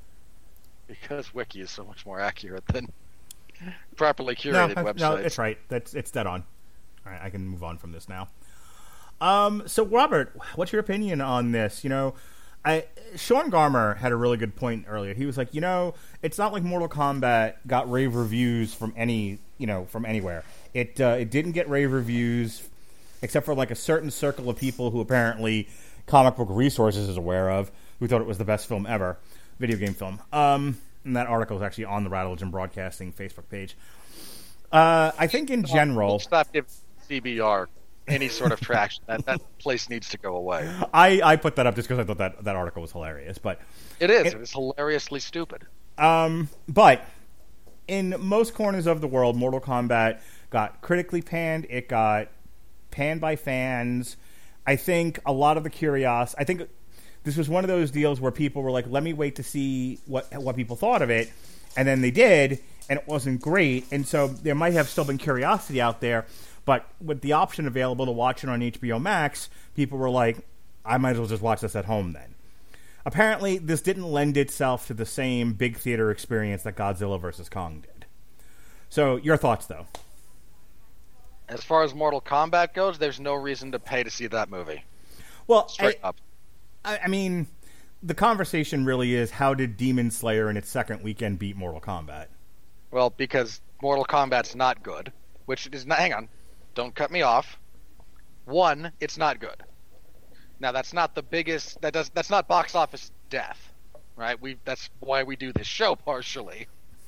Because Wiki is so much more accurate than properly No, curated I- websites. no, it's right. That's it's dead on. All right, I can move on from this now. Um, so Robert, what's your opinion on this? You know, I Sean Garmer had a really good point earlier. He was like, you know, it's not like Mortal Kombat got rave reviews from any, you know, from anywhere. It uh, it didn't get rave reviews except for like a certain circle of people who apparently Comic Book Resources is aware of, who thought it was the best film ever, video game film. Um, and that article is actually on the Rattlegen Broadcasting Facebook page. Uh, I think in general, Stop giving C B R any sort of traction. That that place needs to go away. I, I put that up just because I thought that, that article was hilarious. But It is. It- It is hilariously stupid. um, but in most corners of the world, Mortal Kombat got critically panned. It got panned by fans. I think a lot of the curiosity. I think this was one of those deals where people were like, "Let me wait to see what what people thought of it," and then they did, and it wasn't great. And so there might have still been curiosity out there. But with the option available to watch it on H B O Max, people were like, I might as well just watch this at home then. Apparently, this didn't lend itself to the same big theater experience that Godzilla versus Kong did. So, your thoughts, though? As far as Mortal Kombat goes, there's no reason to pay to see that movie. Well, Straight I, up. I, I mean, the conversation really is, how did Demon Slayer in its second weekend beat Mortal Kombat? Well, because Mortal Kombat's not good, which is not. Hang on, don't cut me off. One, it's not good. Now, that's not the biggest. That does. That's not box office death, right? We. That's why we do this show partially.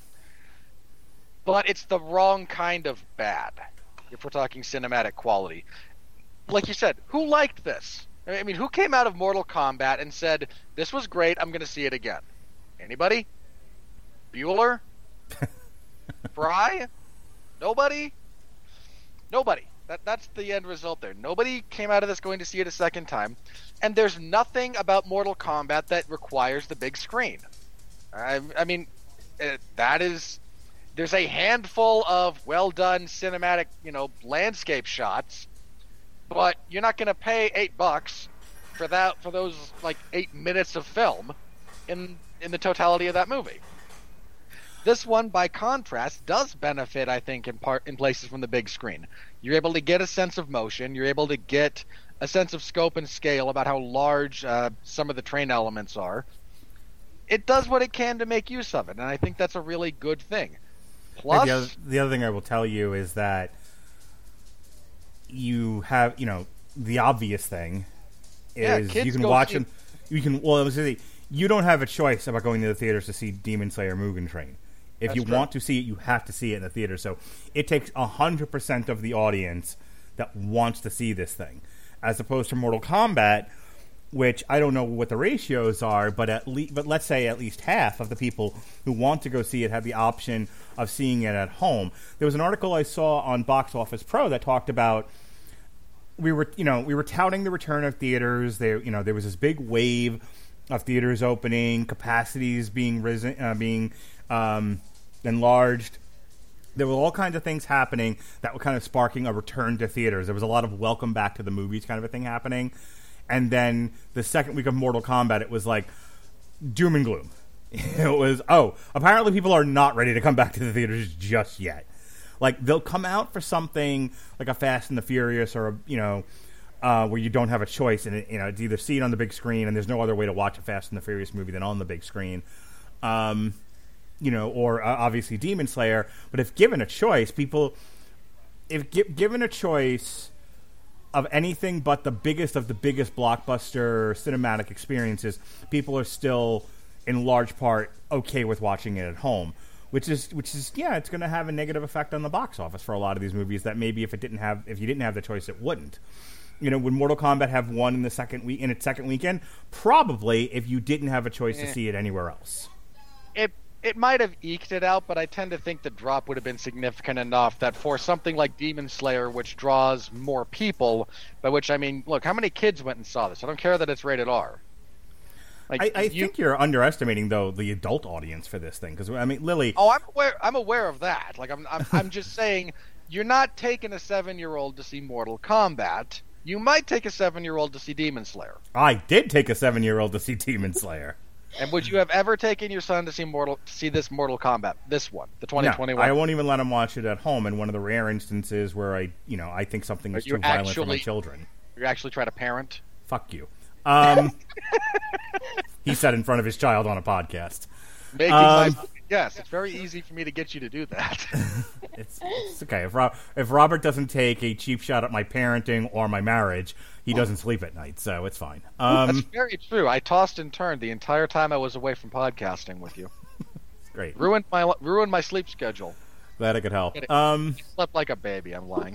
But it's the wrong kind of bad. If we're talking cinematic quality, like you said, who liked this? I mean, who came out of Mortal Kombat and said, "This was great. I'm going to see it again"? Anybody? Bueller? Fry? Nobody? Nobody. That that's the end result there. Nobody came out of this going to see it a second time, and there's nothing about Mortal Kombat that requires the big screen. I, I mean, uh, that is. There's a handful of well done cinematic, you know, landscape shots, but you're not going to pay eight bucks for that for those like eight minutes of film in in the totality of that movie. This one, by contrast, does benefit, I think, in part in places from the big screen. You're able to get a sense of motion. You're able to get a sense of scope and scale about how large uh, some of the train elements are. It does what it can to make use of it, and I think that's a really good thing. Plus, the other, the other thing I will tell you is that you have, you know, the obvious thing Yeah, is kids you can go watch see- them. You can. Well, I was gonna say, you don't have a choice about going to the theaters to see Demon Slayer Mugen Train. If That's you true. want to see it, you have to see it in the theater. So it takes a hundred percent of the audience that wants to see this thing, as opposed to Mortal Kombat, which I don't know what the ratios are, but at least, but let's say at least half of the people who want to go see it have the option of seeing it at home. There was an article I saw on Box Office Pro that talked about we were, you know, we were touting the return of theaters. There, you know, there was this big wave of theaters opening, capacities being risen, uh, being um, enlarged. There were all kinds of things happening that were kind of sparking a return to theaters. There was a lot of welcome back to the movies kind of a thing happening. And then the second week of Mortal Kombat, it was like doom and gloom. It was, oh, apparently people are not ready to come back to the theaters just yet. Like, they'll come out for something like a Fast and the Furious or, a, you know, uh, where you don't have a choice. And, it, you know, it's either see it on the big screen, and there's no other way to watch a Fast and the Furious movie than on the big screen. Um, you know, or uh, obviously Demon Slayer. But if given a choice, people, if gi- given a choice of anything but the biggest of the biggest blockbuster cinematic experiences, people are still, in large part, okay with watching it at home. Which is, which is, yeah, it's going to have a negative effect on the box office for a lot of these movies that maybe if it didn't have, if you didn't have the choice, it wouldn't. You know, would Mortal Kombat have won in the second week, in its second weekend? Probably, if you didn't have a choice to Eh. see it anywhere else. it it might have eked it out, but I tend to think the drop would have been significant enough that for something like Demon Slayer, which draws more people, by which I mean, look, how many kids went and saw this? I don't care that it's rated R. Like, I, I you- think you're underestimating, though, the adult audience for this thing. Because, I mean, Lily... Oh, I'm aware. I'm aware of that. Like, I'm. I'm, I'm just saying, you're not taking a seven-year-old to see Mortal Kombat. You might take a seven-year-old to see Demon Slayer. I did take a seven-year-old to see Demon Slayer. And would you have ever taken your son to see Mortal to see this Mortal Kombat, this one, the twenty twenty-one? No, I won't even let him watch it at home. In one of the rare instances where I, you know, I think something is you too violent for my actually- children. You're actually trying to parent. Fuck you. Um, he said in front of his child on a podcast. Making Um, my yes, it's very easy for me to get you to do that. It's, it's okay. If, Rob, if Robert doesn't take a cheap shot at my parenting or my marriage, he doesn't sleep at night, so it's fine. That's Um, very true. I tossed and turned the entire time I was away from podcasting with you. great. Ruined my ruined my sleep schedule. Glad I could help. Get it. Um, Slept like a baby. I'm lying.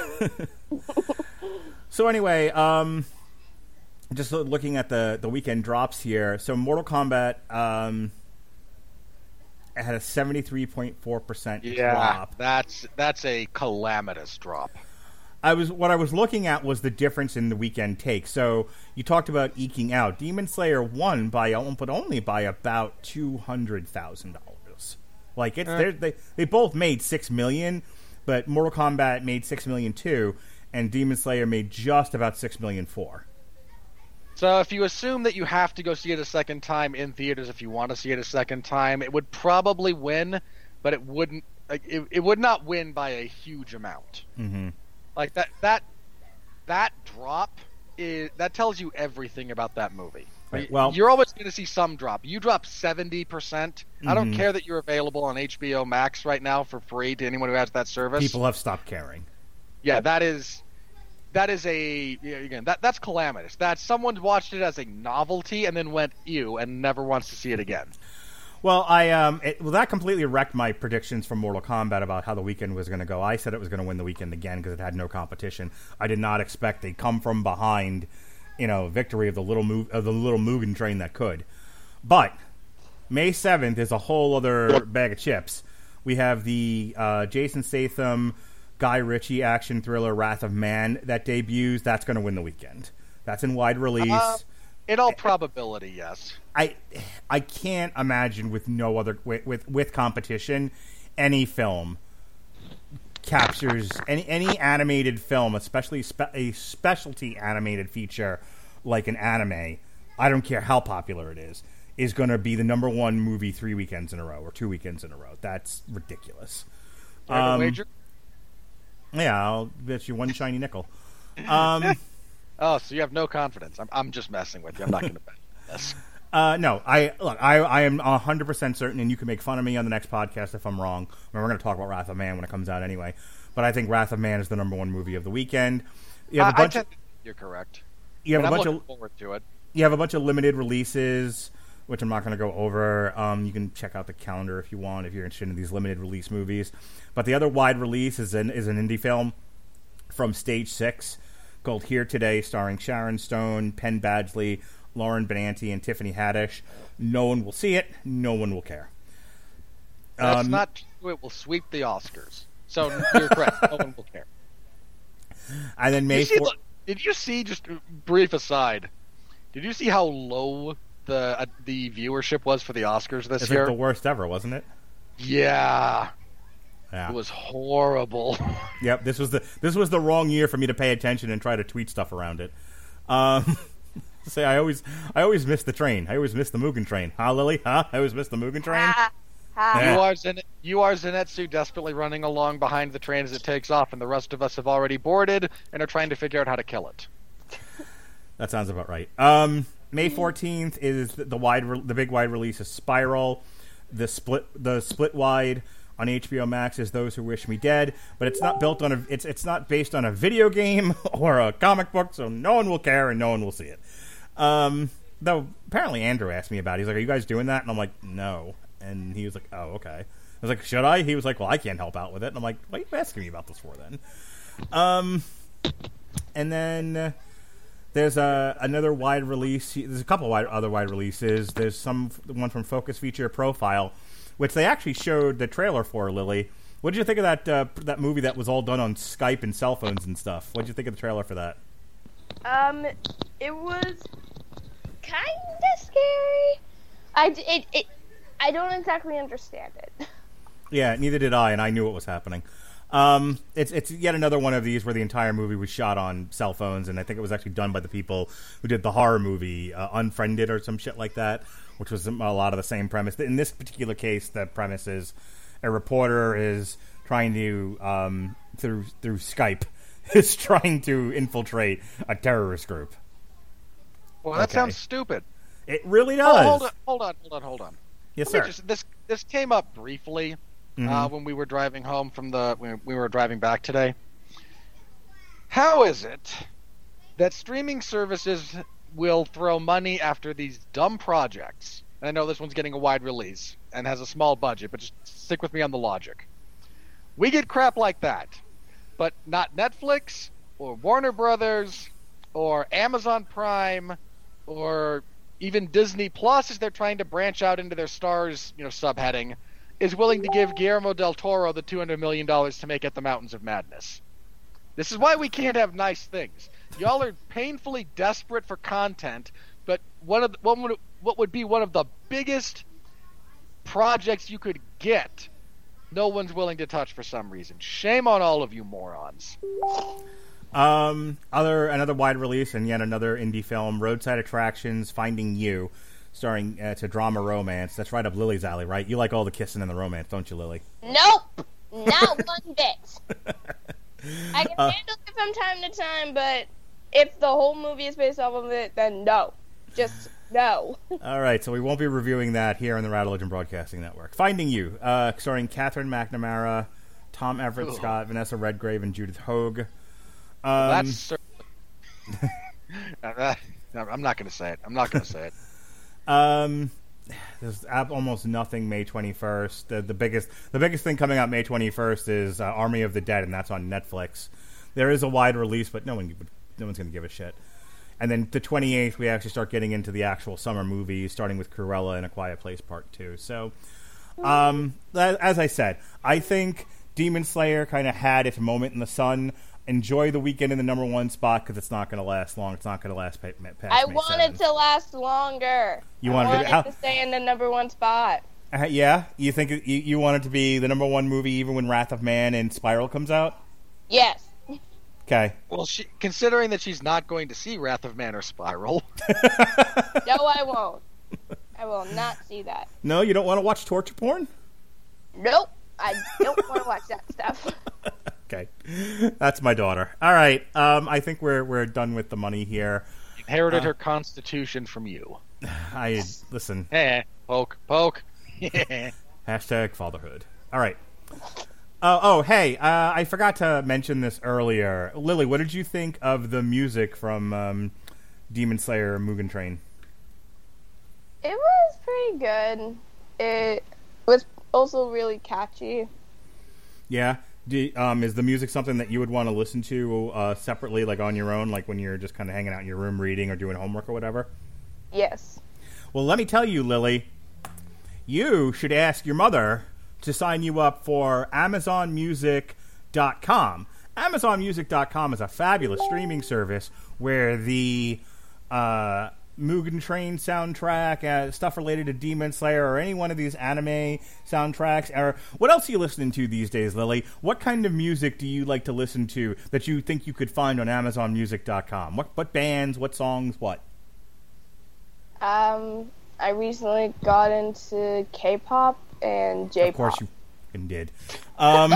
so anyway, um, just loo- looking at the, the weekend drops here. So Mortal Kombat um, it had a seventy-three point four percent Yeah, drop. that's that's a calamitous drop. I was what I was looking at was the difference in the weekend take. So you talked about eking out. Demon Slayer won by but only by about two hundred thousand dollars. Like it's Uh. they they both made six million, but Mortal Kombat made six million too, and Demon Slayer made just about six million four. So if you assume that you have to go see it a second time in theaters if you want to see it a second time, it would probably win, but it wouldn't. Like, it, it would not win by a huge amount. Mm-hmm. Like that that that drop is that tells you everything about that movie. Right, well- you're always going to see some drop. You drop seventy percent. I don't Mhm. care that you're available on H B O Max right now for free to anyone who has that service. People have stopped caring. Yeah, that is that is a yeah, again that that's calamitous. That someone watched it as a novelty and then went ew and never wants to see it again. Well, I um, it, well that completely wrecked my predictions for Mortal Kombat about how the weekend was going to go. I said it was going to win the weekend again because it had no competition. I did not expect a come from behind, you know, victory of the little Mu- of the little Mugen Train that could. But May seventh is a whole other bag of chips. We have the uh, Jason Statham, Guy Ritchie action thriller Wrath of Man that debuts. That's going to win the weekend. That's in wide release. Uh, in all probability, yes. I I can't imagine with no other with with, with competition any film captures any any animated film, especially spe- a specialty animated feature like an anime. I don't care how popular it is, is going to be the number one movie three weekends in a row or two weekends in a row. That's ridiculous. Care to Um, wager? Yeah, I'll bet you one shiny nickel. Um, Oh, so you have no confidence. I'm, I'm just messing with you. I'm not going to bet this. uh, no, I look. I, I am a hundred percent certain, and you can make fun of me on the next podcast if I'm wrong. I mean, we're going to talk about Wrath of Man when it comes out anyway. But I think Wrath of Man is the number one movie of the weekend. You have a I- I bunch. tend- of, You're correct. you have And a I'm bunch looking of. forward to it. You have a bunch of limited releases, which I'm not going to go over. Um, you can check out the calendar if you want, if you're interested in these limited release movies. But the other wide release is an is an indie film from Stage Six called Here Today, starring Sharon Stone, Penn Badgley, Lauren Benanti, and Tiffany Haddish. No one will see it. No one will care. That's Um, not true. It will sweep the Oscars. So you're correct. No one will care. And then Did May you, see, fourth. the- did you see, just a brief aside, did you see how low the uh, the viewership was for the Oscars this It's year? like the worst ever, wasn't it? Yeah. Yeah. It was horrible. Yep. This was the this was the wrong year for me to pay attention and try to tweet stuff around it. Um, say I always I always miss the train. I always miss the Mugen train. Huh, Lily? Huh? I always miss the Mugen train. Ha, ha. Yeah. You are Zen- you are Zenitsu desperately running along behind the train as it takes off, and the rest of us have already boarded and are trying to figure out how to kill it. That sounds about right. Um, May fourteenth is the, the wide re- the big wide release of Spiral. The split the split wide on H B O Max is Those Who Wish Me Dead, but it's not built on a it's it's not based on a video game or a comic book, so no one will care and no one will see it. Um, though apparently Andrew asked me about it. He's like, "Are you guys doing that?" And I'm like, "No." And he was like, "Oh, okay." I was like, "Should I?" He was like, "Well, I can't help out with it." And I'm like, "What are you asking me about this for then?" Um, and then uh, there's a another wide release. There's a couple wide, other wide releases. There's some one from Focus Feature Profile, which they actually showed the trailer for. Lily, what did you think of that uh, that movie that was all done on Skype and cell phones and stuff? What did you think of the trailer for that? Um, it was kind of scary. I d- it, it I don't exactly understand it. Yeah, neither did I, and I knew what was happening. Um, it's it's yet another one of these where the entire movie was shot on cell phones, and I think it was actually done by the people who did the horror movie uh, Unfriended or some shit like that, which was a lot of the same premise. In this particular case, the premise is a reporter is trying to um, through through Skype is trying to infiltrate a terrorist group. Well, that Okay. sounds stupid. It really Oh, does. hold on, hold on, hold on, hold on. Yes, Let me sir. just- this this came up briefly uh, when we were driving home from the when we were driving back today. How is it that streaming services will throw money after these dumb projects? And I know this one's getting a wide release and has a small budget, but just stick with me on the logic. We get crap like that, but not Netflix or Warner Brothers or Amazon Prime or even Disney Plus, as they're trying to branch out into their Stars, you know, subheading, is willing to give Guillermo del Toro the two hundred million dollars to make it the Mountains of Madness. This is why we can't have nice things. Y'all are painfully desperate for content, but one of the, what, would, what would be one of the biggest projects you could get, no one's willing to touch for some reason. Shame on all of you morons. Um, other another wide release and yet another indie film, Roadside Attractions: Finding You, starring uh, it's a drama romance. That's right up Lily's alley, right? You like all the kissing and the romance, don't you, Lily? Nope, not one bit. I can Uh, handle it from time to time, but if the whole movie is based off of it, then no, just no. All right, so we won't be reviewing that here on the Rattlegion Broadcasting Network. Finding You, uh, starring Catherine McNamara, Tom Everett Ooh. Scott, Vanessa Redgrave, and Judith Hogue. Um, That's certainly... I'm not going to say it. I'm not going to say it. Um, there's ab- almost nothing May twenty-first. The, the biggest, the biggest thing coming out May twenty-first is uh, Army of the Dead, and that's on Netflix. There is a wide release, but no one, no one's going to give a shit. And then the twenty-eighth, we actually start getting into the actual summer movies, starting with Cruella and A Quiet Place Part Two. So, um, as I said, I think Demon Slayer kind of had its moment in the sun. Enjoy the weekend in the number one spot because it's not going to last long. It's not going to last pa- past I May want seventh. it to last longer. You I wanted want to- it how- to stay in the number one spot. Uh, yeah, you think it, you, you want it to be the number one movie even when Wrath of Man and Spiral comes out? Yes. Okay. Well, she, considering that she's not going to see Wrath of Man or Spiral, No, I won't. I will not see that. No, you don't want to watch torture porn? Nope. I don't want to watch that stuff. Okay, that's my daughter. All right, um, I think we're we're done with the money here. Inherited Uh, her constitution from you. I listen. Eh, poke, poke. Hashtag fatherhood. All right. Oh, oh, hey, uh, I forgot to mention this earlier. Lily, what did you think of the music from um, Demon Slayer Mugen Train? It was pretty good. It was also really catchy. Yeah. Do, um, is the music something that you would want to listen to uh, separately, like on your own, like when you're just kind of hanging out in your room reading or doing homework or whatever? Yes. Well, let me tell you, Lily, you should ask your mother to sign you up for Amazon Music dot com. Amazon Music dot com is a fabulous streaming service where the uh, Mugen Train soundtrack, uh, stuff related to Demon Slayer, or any one of these anime soundtracks, or what else are you listening to these days, Lily? What kind of music do you like to listen to that you think you could find on Amazon Music dot com? What, what bands, what songs, what? Um, I recently got into K-pop and J-pop. Of course you f***ing did. Um,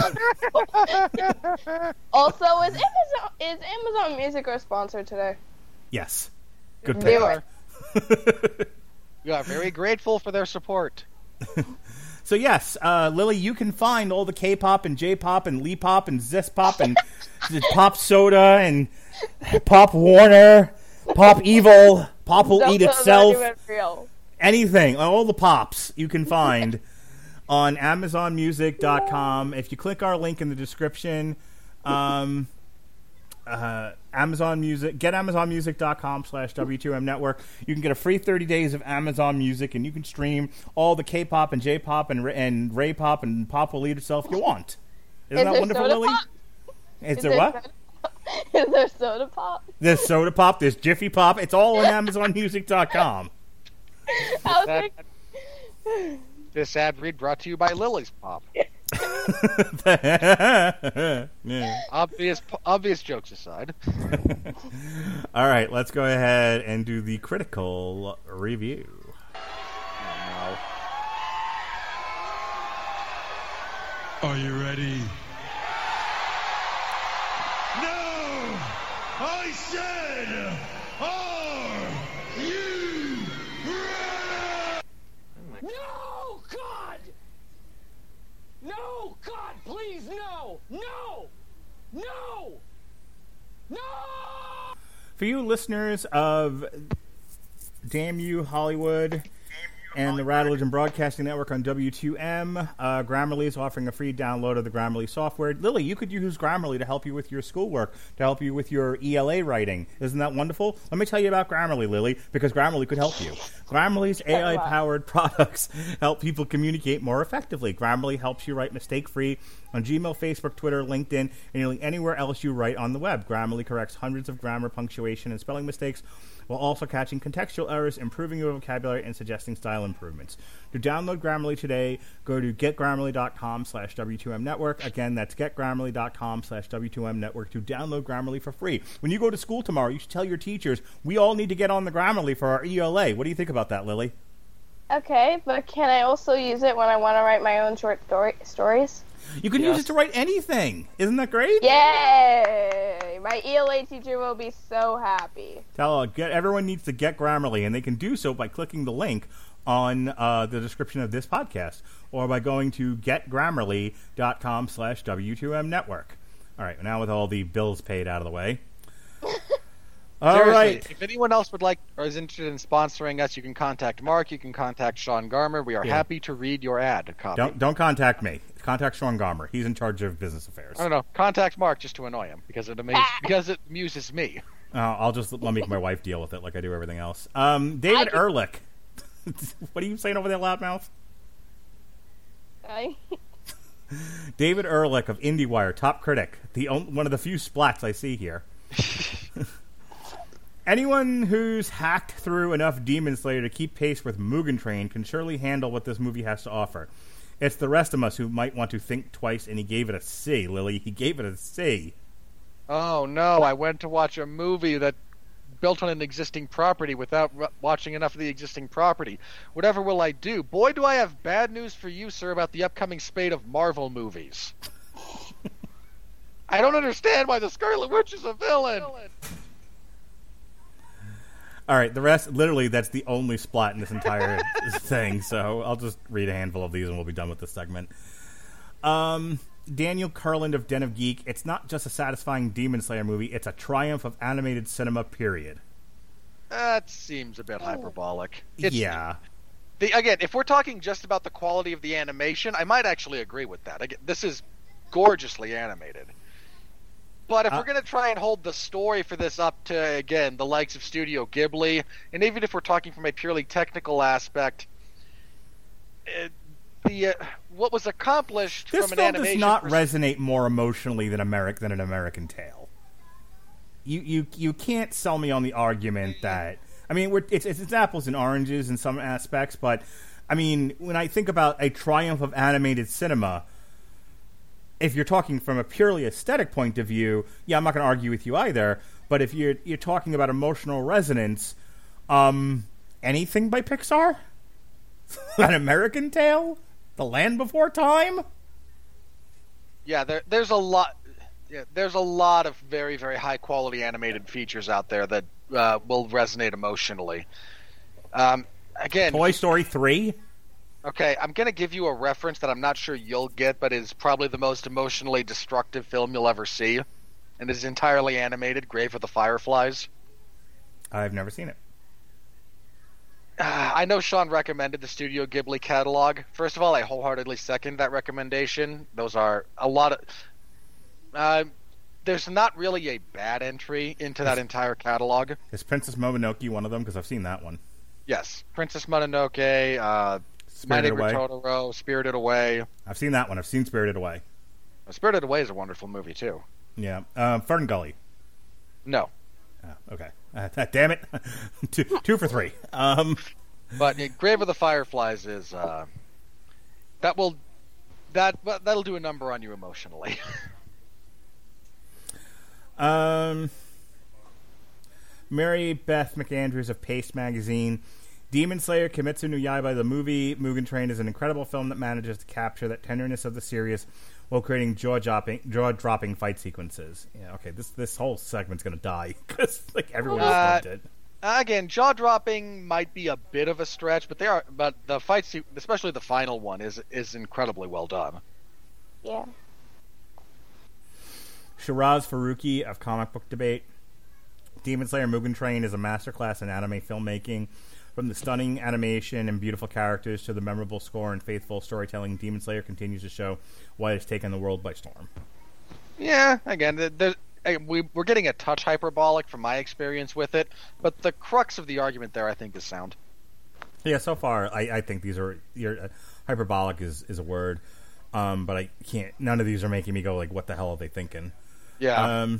Also, is Amazon is Amazon Music our sponsor today? yes. Good They pick. were. We are very grateful for their support. So yes, uh, Lily, you can find all the K-pop and J-pop and Lee-pop and Zest-pop and Pop Soda and Pop Warner, Pop Evil, Pop will eat Those are itself. not even real. Anything, all the pops you can find on Amazon Music dot com. If you click our link in the description, um, uh, Amazon Music, get Amazon Music dot com slash W two M network. You can get a free thirty days of Amazon Music, and you can stream all the K-pop and J-pop and, and Ray-pop and Pop will eat itself you want. Isn't Is that there wonderful, soda Lily? pop? Is Is there there what? soda pop? Is there soda pop? There's Soda Pop, there's Jiffy Pop. It's all on Amazon Music dot com. I was That- like, This ad read brought to you by Lily's Pop. Yeah. Obvious, obvious jokes aside. All right, let's go ahead and do the critical review. Oh, Are you ready? No! I said, are you ready? No, God! No, God, please, no! No! No! No! For you listeners of Damn You Hollywood and the Rattlegion Broadcasting Network on W two M, uh, Grammarly is offering a free download of the Grammarly software. Lily, you could use Grammarly to help you with your schoolwork, to help you with your E L A writing. Isn't that wonderful? Let me tell you about Grammarly, Lily, because Grammarly could help you. Grammarly's A I-powered products help people communicate more effectively. Grammarly helps you write mistake-free on Gmail, Facebook, Twitter, LinkedIn, and nearly anywhere else you write on the web. Grammarly corrects hundreds of grammar, punctuation, and spelling mistakes while also catching contextual errors, improving your vocabulary, and suggesting style improvements. To download Grammarly today, go to getgrammarly.com slash W2M network. Again, that's getgrammarly.com slash W2M network to download Grammarly for free. When you go to school tomorrow, you should tell your teachers, we all need to get on the Grammarly for our E L A. What do you think about that, Lily? okay, but can I also use it when I want to write my own short story stories? You can Yes. use it to write anything. Isn't that great? Yay! My E L A teacher will be so happy. Tell get everyone needs to get Grammarly, and they can do so by clicking the link on uh, the description of this podcast, or by going to getgrammarly.com slash W2M network. All right, now with all the bills paid out of the way. All Seriously, right. if anyone else would like or is interested in sponsoring us, you can contact Mark. You can contact Sean Garmer. We are Yeah. happy to read your ad copy. Don't don't contact me. Contact Sean Garmer. He's in charge of business affairs. I don't know. Contact Mark just to annoy him because it amazes because it amuses me. Uh, I'll just let make my wife deal with it like I do everything else. Um, David I can- Ehrlich. What are you saying over there, loudmouth? I, David Ehrlich of IndieWire, top critic, the on- one of the few splats I see here. Anyone who's hacked through enough Demon Slayer to keep pace with Mugen Train can surely handle what this movie has to offer. It's the rest of us who might want to think twice, and he gave it a C, Lily. He gave it a C. Oh no! I went to watch a movie that built on an existing property without r- watching enough of the existing property. Whatever will I do? Boy, do I have bad news for you, sir, about the upcoming spate of Marvel movies. I don't understand why the Scarlet Witch is a villain. All right, the rest, literally, that's the only splat in this entire thing, so I'll just read a handful of these and we'll be done with this segment. Um, Daniel Curland of Den of Geek, it's not just a satisfying Demon Slayer movie, it's a triumph of animated cinema, period. That seems a bit hyperbolic. It's, yeah. The, again, if we're talking just about the quality of the animation, I might actually agree with that. Again, this is gorgeously animated. But if uh, we're going to try and hold the story for this up to, again, the likes of Studio Ghibli, and even if we're talking from a purely technical aspect, it, the uh, what was accomplished this from an film animation does not pers- resonate more emotionally than American than an American Tale. You you you can't sell me on the argument that I mean we're, it's it's apples and oranges in some aspects, but I mean when I think about a triumph of animated cinema. If you're talking from a purely aesthetic point of view, yeah, I'm not going to argue with you either. But if you're you're talking about emotional resonance, um, anything by Pixar, An American Tale, The Land Before Time. Yeah, there, there's a lot. Yeah, there's a lot of very very high quality animated features out there that uh, will resonate emotionally. Um, again, Toy Story three. Okay, I'm going to give you a reference that I'm not sure you'll get, but is probably the most emotionally destructive film you'll ever see. And is entirely animated, Grave of the Fireflies. I've never seen it. Uh, I know Sean recommended the Studio Ghibli catalog. First of all, I wholeheartedly second that recommendation. Those are a lot of... Uh, there's not really a bad entry into that entire catalog. Is Princess Mononoke one of them? Because I've seen that one. Yes. Princess Mononoke... Uh, My Spirited Neighbor Away. Totoro, Spirited Away. I've seen that one. I've seen Spirited Away. Spirited Away is a wonderful movie, too. Yeah. Uh, Fern Gully. No. Oh, okay. Uh, damn it. two, two for three. Um, but yeah, Grave of the Fireflies is... Uh, that will... That, that'll do a number on you emotionally. um, Mary Beth McAndrews of Paste Magazine. Demon Slayer Kimetsu no Yaiba, the movie Mugen Train, is an incredible film that manages to capture that tenderness of the serious while creating jaw-dropping, jaw-dropping fight sequences. Yeah, okay, this this whole segment's going to die because like everyone else Uh, loved it. Again, jaw-dropping might be a bit of a stretch, but they are. But the fight, se- especially the final one, is is incredibly well done. Yeah. Shiraz Faruqi of Comic Book Debate. Demon Slayer Mugen Train is a masterclass in anime filmmaking. From the stunning animation and beautiful characters to the memorable score and faithful storytelling, Demon Slayer continues to show why it's taken the world by storm. Yeah, again, there, we, we're getting a touch hyperbolic from my experience with it, but the crux of the argument there, I think, is sound. Yeah, so far, I, I think these are... You're, uh, hyperbolic is, is a word, um, but I can't... None of these are making me go, like, what the hell are they thinking? Yeah. Um,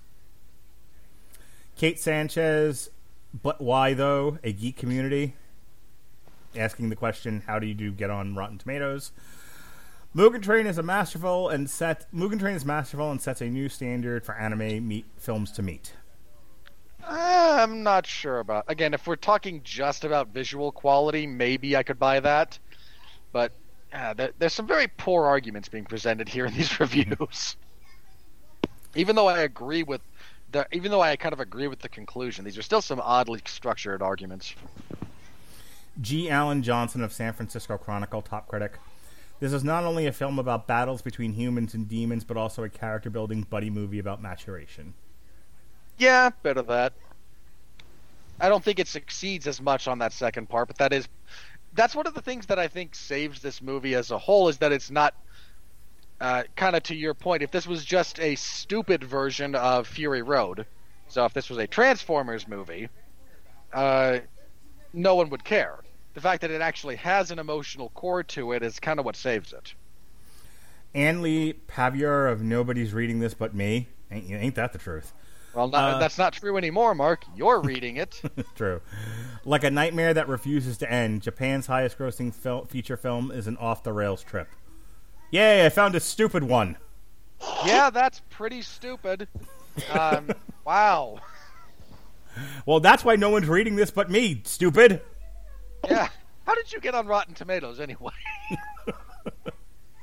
Kate Sanchez... But why, though? A geek community? Asking the question, how do you do get on Rotten Tomatoes? Mugen Train is a masterful and set... Mugen Train is masterful and sets a new standard for anime meet, films to meet. I'm not sure about... Again, if we're talking just about visual quality, maybe I could buy that. But uh, there, there's some very poor arguments being presented here in these reviews. Even though I agree with... The, even though I kind of agree with the conclusion, these are still some oddly structured arguments. G. Allen Johnson of San Francisco Chronicle, top critic. This is not only a film about battles between humans and demons, but also a character-building buddy movie about maturation. Yeah, bit of that. I don't think it succeeds as much on that second part, but that is... That's one of the things that I think saves this movie as a whole, is that it's not... Uh, kind of to your point, if this was just a stupid version of Fury Road, so if this was a Transformers movie, uh, no one would care. The fact that it actually has an emotional core to it is kind of what saves it. Ann Lee Pavier of Nobody's Reading This But Me. Ain't, ain't that the truth? Well, not, Uh, that's not true anymore, Mark. You're reading it. True. Like a nightmare that refuses to end, Japan's highest-grossing fil- feature film is an off-the-rails trip. Yay, I found a stupid one. Yeah, that's pretty stupid. Um, wow. Well, that's why no one's reading this but me, stupid. Yeah. How did you get on Rotten Tomatoes anyway?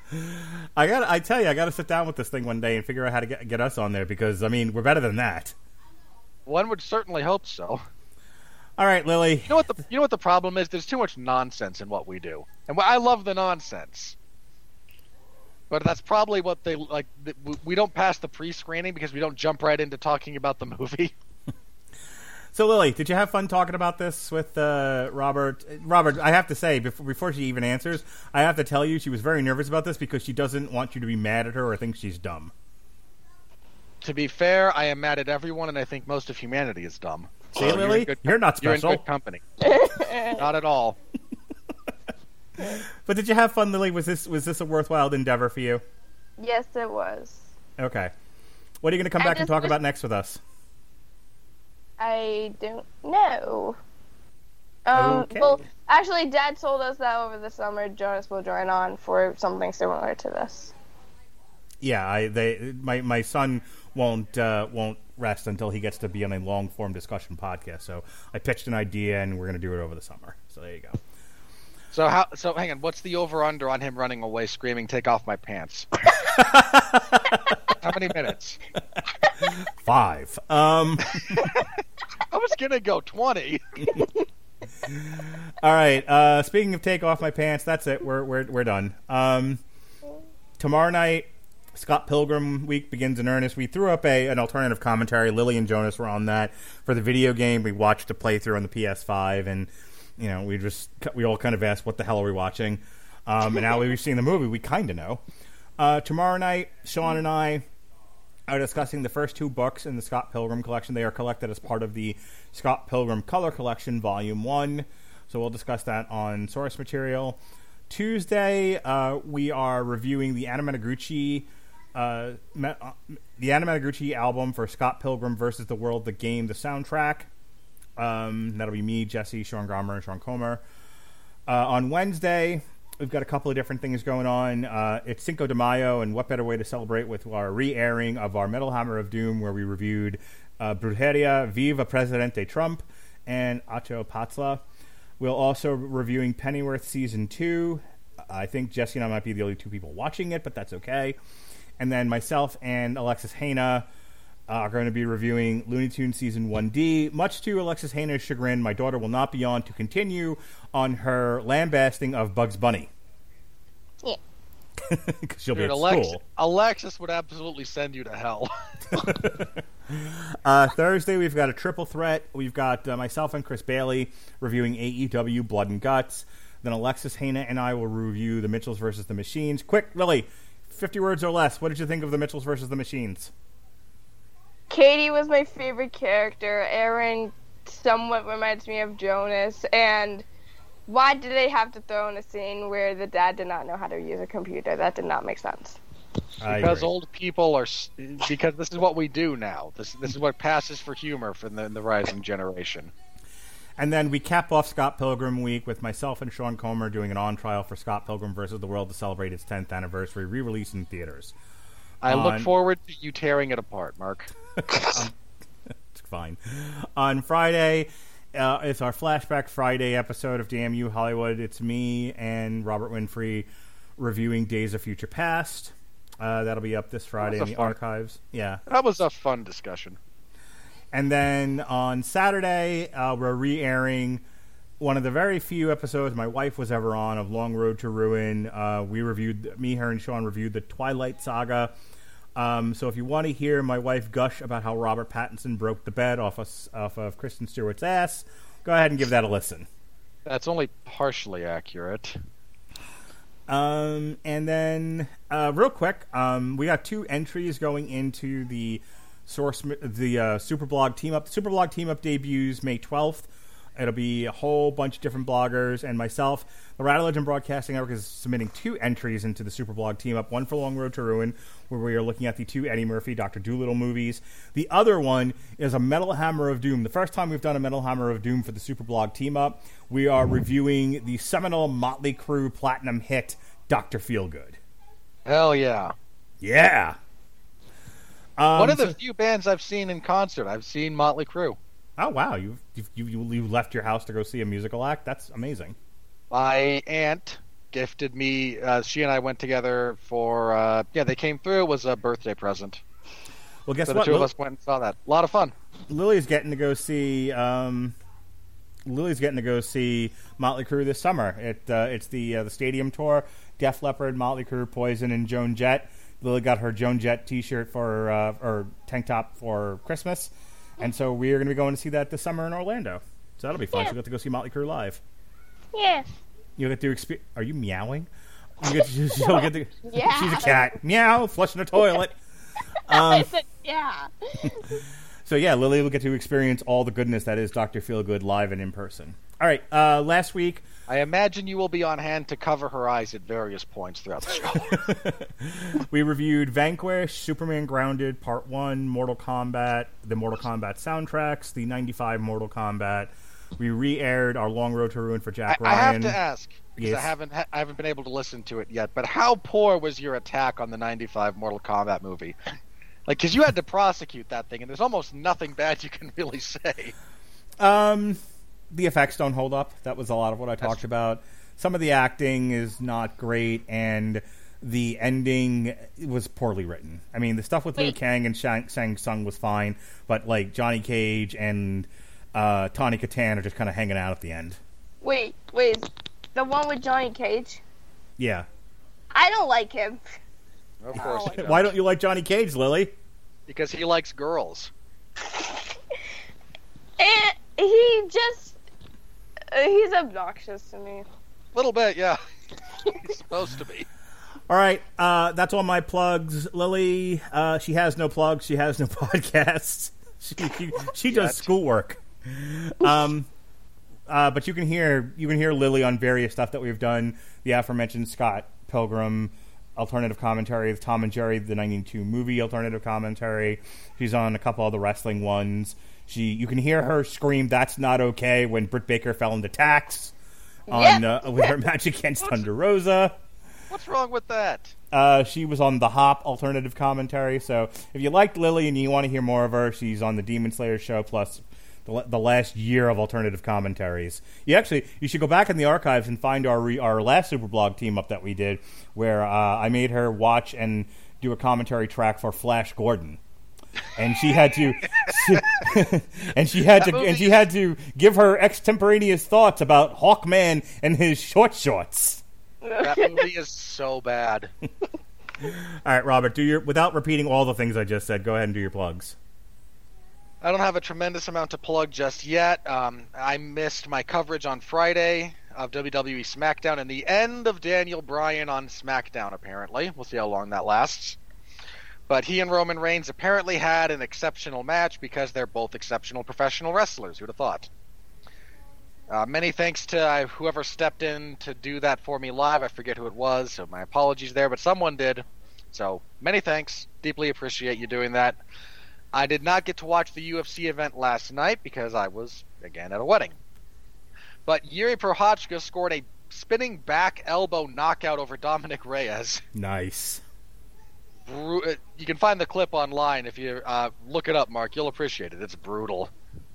I got. I tell you, I got to sit down with this thing one day and figure out how to get get us on there because I mean, we're better than that. One would certainly hope so. All right, Lily. You know what the you know what the problem is? There's too much nonsense in what we do, and I love the nonsense. But that's probably what they like. We don't pass the pre-screening because we don't jump right into talking about the movie. So, Lily, did you have fun talking about this with uh, Robert? Robert, I have to say, before, before she even answers, I have to tell you she was very nervous about this because she doesn't want you to be mad at her or think she's dumb. To be fair, I am mad at everyone, and I think most of humanity is dumb. See, So Lily? you're, in good, You're not special. You're in good company. Not at all. But did you have fun, Lily? Was this was this a worthwhile endeavor for you? Yes, it was. Okay. What are you going to come I back and just talk wish- about next with us? I don't know. Um, Okay. Well, actually, Dad told us that over the summer Jonas will join on for something similar to this. Yeah, I they my my son won't uh, won't rest until he gets to be on a long form discussion podcast. So I pitched an idea, and we're going to do it over the summer. So there you go. So how? So hang on. What's the over/under on him running away, screaming, "Take off my pants"? How many minutes? Five. Um. I was gonna go twenty. All right. Uh, speaking of take off my pants, that's it. We're we're we're done. Um, tomorrow night, Scott Pilgrim week begins in earnest. We threw up a an alternative commentary. Lily and Jonas were on that for the video game. We watched a playthrough on the P S five, and you know we just we all kind of asked, "What the hell are we watching?" Um, and now we've seen the movie, we kind of know. Uh, tomorrow night, Sean and I are discussing the first two books in the Scott Pilgrim collection. They are collected as part of the Scott Pilgrim Color Collection, Volume one. So we'll discuss that on source material. Tuesday, uh, we are reviewing the Anna Menaguchi, uh, me- uh, the Anna Menaguchi album for Scott Pilgrim versus the World, the game, the soundtrack. Um, that'll be me, Jesse, Sean Gromer, and Sean Comer. Uh, on Wednesday, we've got a couple of different things going on. Uh, it's Cinco de Mayo, and what better way to celebrate with our re-airing of our Metal Hammer of Doom, where we reviewed uh, Brujeria, Viva Presidente Trump, and Acho Patzla. We'll also be reviewing Pennyworth Season two. I think Jesse and I might be the only two people watching it, but that's okay. And then myself and Alexis Haina are going to be reviewing Looney Tunes Season one D. Much to Alexis Haina's chagrin, my daughter will not be on to continue on her lambasting of Bugs Bunny. Yeah. Because she'll Dude, be at Alex- school. Alexis would absolutely send you to hell. Uh, Thursday, we've got a triple threat. We've got uh, myself and Chris Bailey reviewing A E W Blood and Guts. Then Alexis Haina and I will review The Mitchells versus the Machines. Quick, Lily, fifty words or less. What did you think of The Mitchells versus the Machines? Katie was my favorite character. Aaron somewhat reminds me of Jonas. And why did they have to throw in a scene where the dad did not know how to use a computer? That did not make sense. I Because agree. old people are. s- Because this is what we do now. This this is what passes for humor for the, the rising generation. And then we cap off Scott Pilgrim week with myself and Sean Comer doing an on-trial for Scott Pilgrim versus the World to celebrate its tenth anniversary, re-release in theaters. I On- look forward to you tearing it apart, Mark. It's fine. On Friday, uh, it's our Flashback Friday episode of Damn You Hollywood. It's me and Robert Winfrey reviewing Days of Future Past. Uh, that'll be up this Friday in That was the a fun- archives. Yeah. That was a fun discussion. And then on Saturday, uh, we're re-airing one of the very few episodes my wife was ever on of Long Road to Ruin. Uh, we reviewed, me, her, and Sean reviewed the Twilight Saga. Um, so if you want to hear my wife gush about how Robert Pattinson broke the bed off of, off of Kristen Stewart's ass, go ahead and give that a listen. That's only partially accurate. Um, and then, uh, real quick, um, we got two entries going into the source, the uh, Superblog team up. The Superblog team up debuts May twelfth. It'll be a whole bunch of different bloggers and myself. The Rattle Legend Broadcasting Network is submitting two entries into the Superblog team up. One for Long Road to Ruin, where we are looking at the two Eddie Murphy, Doctor Dolittle movies. The other one is a Metal Hammer of Doom. The first time we've done a Metal Hammer of Doom for the Superblog team up, we are reviewing the seminal Motley Crue platinum hit, Doctor Feelgood. Hell yeah. Yeah. Um, One of the so- few bands I've seen in concert. I've seen Motley Crue. Oh, wow. You've, you've, you, you left your house to go see a musical act? That's amazing. My aunt gifted me. Uh, she and I went together for uh, yeah. They came through. It was a birthday present. Well, guess So the what? two of Lil- us went and saw that. A lot of fun. Lily's getting to go see. Um, Lily's getting to go see Motley Crue this summer. It uh, it's the uh, the stadium tour. Def Leppard, Motley Crue, Poison, and Joan Jett. Lily got her Joan Jett T-shirt for uh, or tank top for Christmas, and so we are going to be going to see that this summer in Orlando. So that'll be fun. Yeah. She'll get to go see Motley Crue live. Yeah. You'll get to experience. Are you meowing? You get to, she'll get to, Yeah. She's a cat. Meow. Flushing a toilet. I Um, said, yeah. so yeah, Lily will get to experience all the goodness that is Doctor Feelgood live and in person. All right. Uh, last week. I imagine you will be on hand to cover her eyes at various points throughout the show. We reviewed Vanquish, Superman Grounded, Part one, Mortal Kombat, the Mortal Kombat soundtracks, the ninety-five Mortal Kombat. We re-aired our Long Road to Ruin for Jack I, I Ryan. have to ask because Yes. I haven't ha- I haven't been able to listen to it yet. But how poor was your attack on the ninety-five Mortal Kombat movie? Like, because you had to prosecute that thing, and there's almost nothing bad you can really say. Um, the effects don't hold up. That was a lot of what I talked That's- about. Some of the acting is not great, and the ending was poorly written. I mean, the stuff with Liu Wait. Kang and Shang, Shang Tsung was fine, but like Johnny Cage and uh, Tawny Katan are just kind of hanging out at the end. Wait, wait. The one with Johnny Cage? Yeah. I don't like him. Of course, Oh. you don't. Why don't you like Johnny Cage, Lily? Because he likes girls. And he just... Uh, he's obnoxious to me. A little bit, yeah. He's supposed to be. All right, uh, that's all my plugs. Lily, uh, she has no plugs. She has no podcasts. She she, she does Yet. schoolwork. Um, uh, but you can hear you can hear Lily on various stuff that we've done. The aforementioned Scott Pilgrim alternative commentary, the Tom and Jerry the nineteen ninety-two movie alternative commentary. She's on a couple of the wrestling ones. She you can hear her scream, "That's not okay!" when Britt Baker fell into tax on Yeah. uh, with her match against Thunder Rosa. What's wrong with that? Uh, she was on the Hop alternative commentary. So if you liked Lily and you want to hear more of her, she's on the Demon Slayer show plus the, the last year of alternative commentaries. You actually you should go back in the archives and find our re, our last Superblog team up that we did, where uh, I made her watch and do a commentary track for Flash Gordon. And she had to, and she had to, movie and she is- had to give her extemporaneous thoughts about Hawkman and his short shorts. That movie is so bad. All right, Robert, do your without repeating all the things I just said. Go ahead and do your plugs. I don't have a tremendous amount to plug just yet. Um, I missed my coverage on Friday of W W E SmackDown and the end of Daniel Bryan on SmackDown, apparently. We'll see how long that lasts. But he and Roman Reigns apparently had an exceptional match because they're both exceptional professional wrestlers. Who'd have thought? Uh, many thanks to uh, whoever stepped in to do that for me live. I forget who it was, so my apologies there, but someone did. So many thanks. Deeply appreciate you doing that. I did not get to watch the U F C event last night because I was, again, at a wedding. But Yuri Prochazka scored a spinning back elbow knockout over Dominic Reyes. Nice. Bru- You can find the clip online if you uh, look it up, Mark. You'll appreciate it. It's brutal.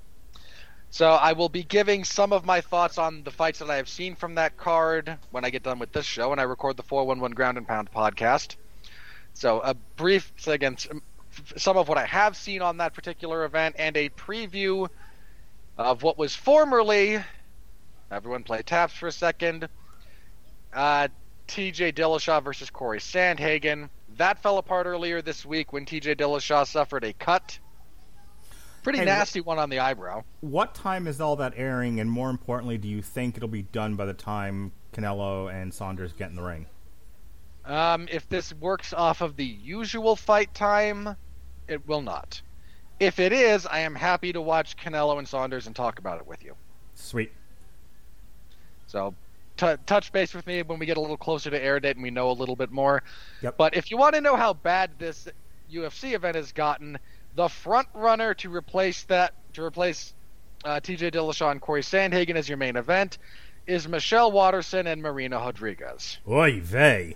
So I will be giving some of my thoughts on the fights that I have seen from that card when I get done with this show and I record the four one one Ground and Pound podcast. So a brief, so again, some- some of what I have seen on that particular event and a preview of what was formerly, everyone play taps for a second, uh, T J Dillashaw versus Corey Sandhagen. That fell apart earlier this week when T J Dillashaw suffered a cut. Pretty Hey, nasty one on the eyebrow. What time is all that airing, and more importantly, do you think it'll be done by the time Canelo and Saunders get in the ring? Um, if this works off of the usual fight time, it will not. If it is, I am happy to watch Canelo and Saunders and talk about it with you. Sweet. So t- touch base with me when we get a little closer to air date and we know a little bit more. Yep. But if you want to know how bad this U F C event has gotten, the front runner to replace that to replace uh, T J Dillashaw and Corey Sandhagen as your main event is Michelle Watterson and Marina Rodriguez. Oy vey.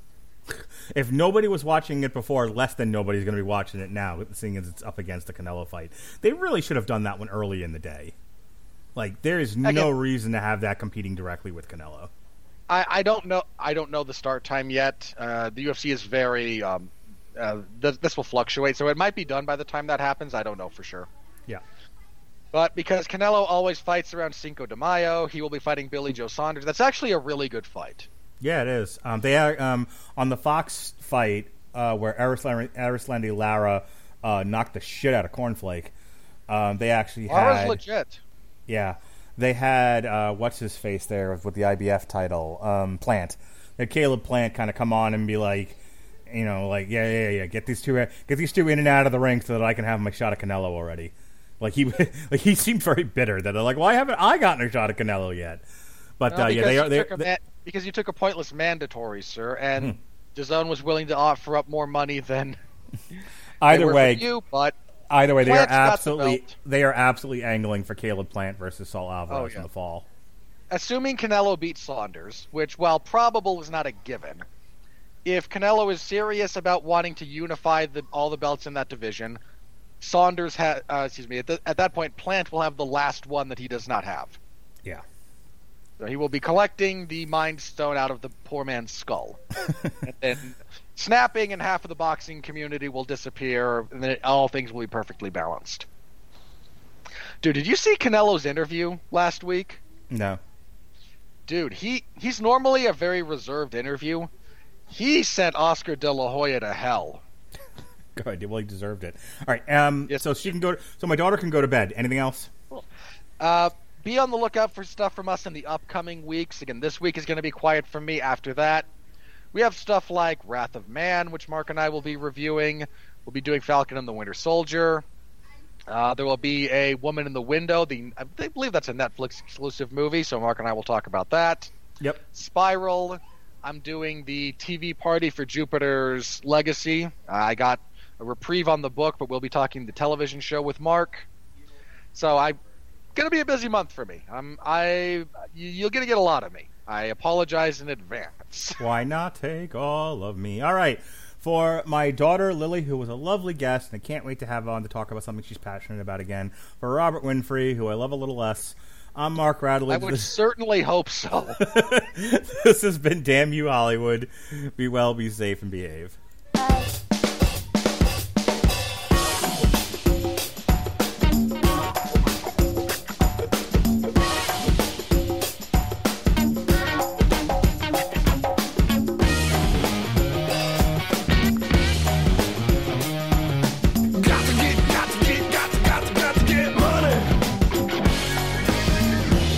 If nobody was watching it before, less than nobody's going to be watching it now, seeing as it's up against the Canelo fight. They really should have done that one early in the day. Like, there is no Again- reason to have that competing directly with Canelo. I, I don't know. I don't know the start time yet. Uh, the U F C is very. Um, uh, th- this will fluctuate, so it might be done by the time that happens. I don't know for sure. Yeah. But because Canelo always fights around Cinco de Mayo, he will be fighting Billy Joe Saunders. That's actually a really good fight. Yeah, it is. Um, they are um, on the Fox fight uh, where Arislandi, Arislandi Lara uh, knocked the shit out of Cornflake. Um, they actually Lara's had legit. Yeah, they had uh, what's his face there with, with the I B F title, um, Plant. They had Caleb Plant kind of come on and be like, you know, like yeah, yeah, yeah, get these two, get these two in and out of the ring so that I can have my shot at Canelo already. Like he, like he seemed very bitter that they're like, why haven't I gotten a shot at Canelo yet? But Well, uh, yeah, because they you are. They, took a they, ma- because you took a pointless mandatory, sir, and Hmm. DAZN was willing to offer up more money than they either were way, for you, but either way, they are Plant's got the absolutely belt. they are absolutely angling for Caleb Plant versus Saul Alvarez Oh, yeah. in the fall. assuming Canelo beats Saunders, which, while probable, is not a given. If Canelo is serious about wanting to unify the, all the belts in that division, Saunders ha- uh, excuse me, at, the, at that point, Plant will have the last one that he does not have. Yeah. So he will be collecting the Mind Stone out of the poor man's skull. And then snapping, and half of the boxing community will disappear, and then all things will be perfectly balanced. Dude, did you see Canelo's interview last week? No. Dude, he, he's normally a very reserved interview. He sent Oscar De La Hoya to hell. Good. Well, he deserved it. All right. Um. Yes. So she can go. To, so my daughter can go to bed. Anything else? Uh, be on the lookout for stuff from us in the upcoming weeks. Again, this week is going to be quiet from me. After that, we have stuff like Wrath of Man, which Mark and I will be reviewing. We'll be doing Falcon and the Winter Soldier. Uh, there will be a Woman in the Window. The I believe that's a Netflix exclusive movie, so Mark and I will talk about that. Yep. Spiral. I'm doing the T V party for Jupiter's Legacy. Uh, I got a reprieve on the book, but we'll be talking the television show with Mark. So I'm gonna be a busy month for me. I'm I you- you're gonna get a lot of me. I apologize in advance. Why not take all of me? All right. For my daughter, Lily, who was a lovely guest, and I can't wait to have her on to talk about something she's passionate about again. For Robert Winfrey, who I love a little less, I'm Mark Radley. I would This, certainly hope so. this has been Damn You Hollywood. Be well, be safe, and behave.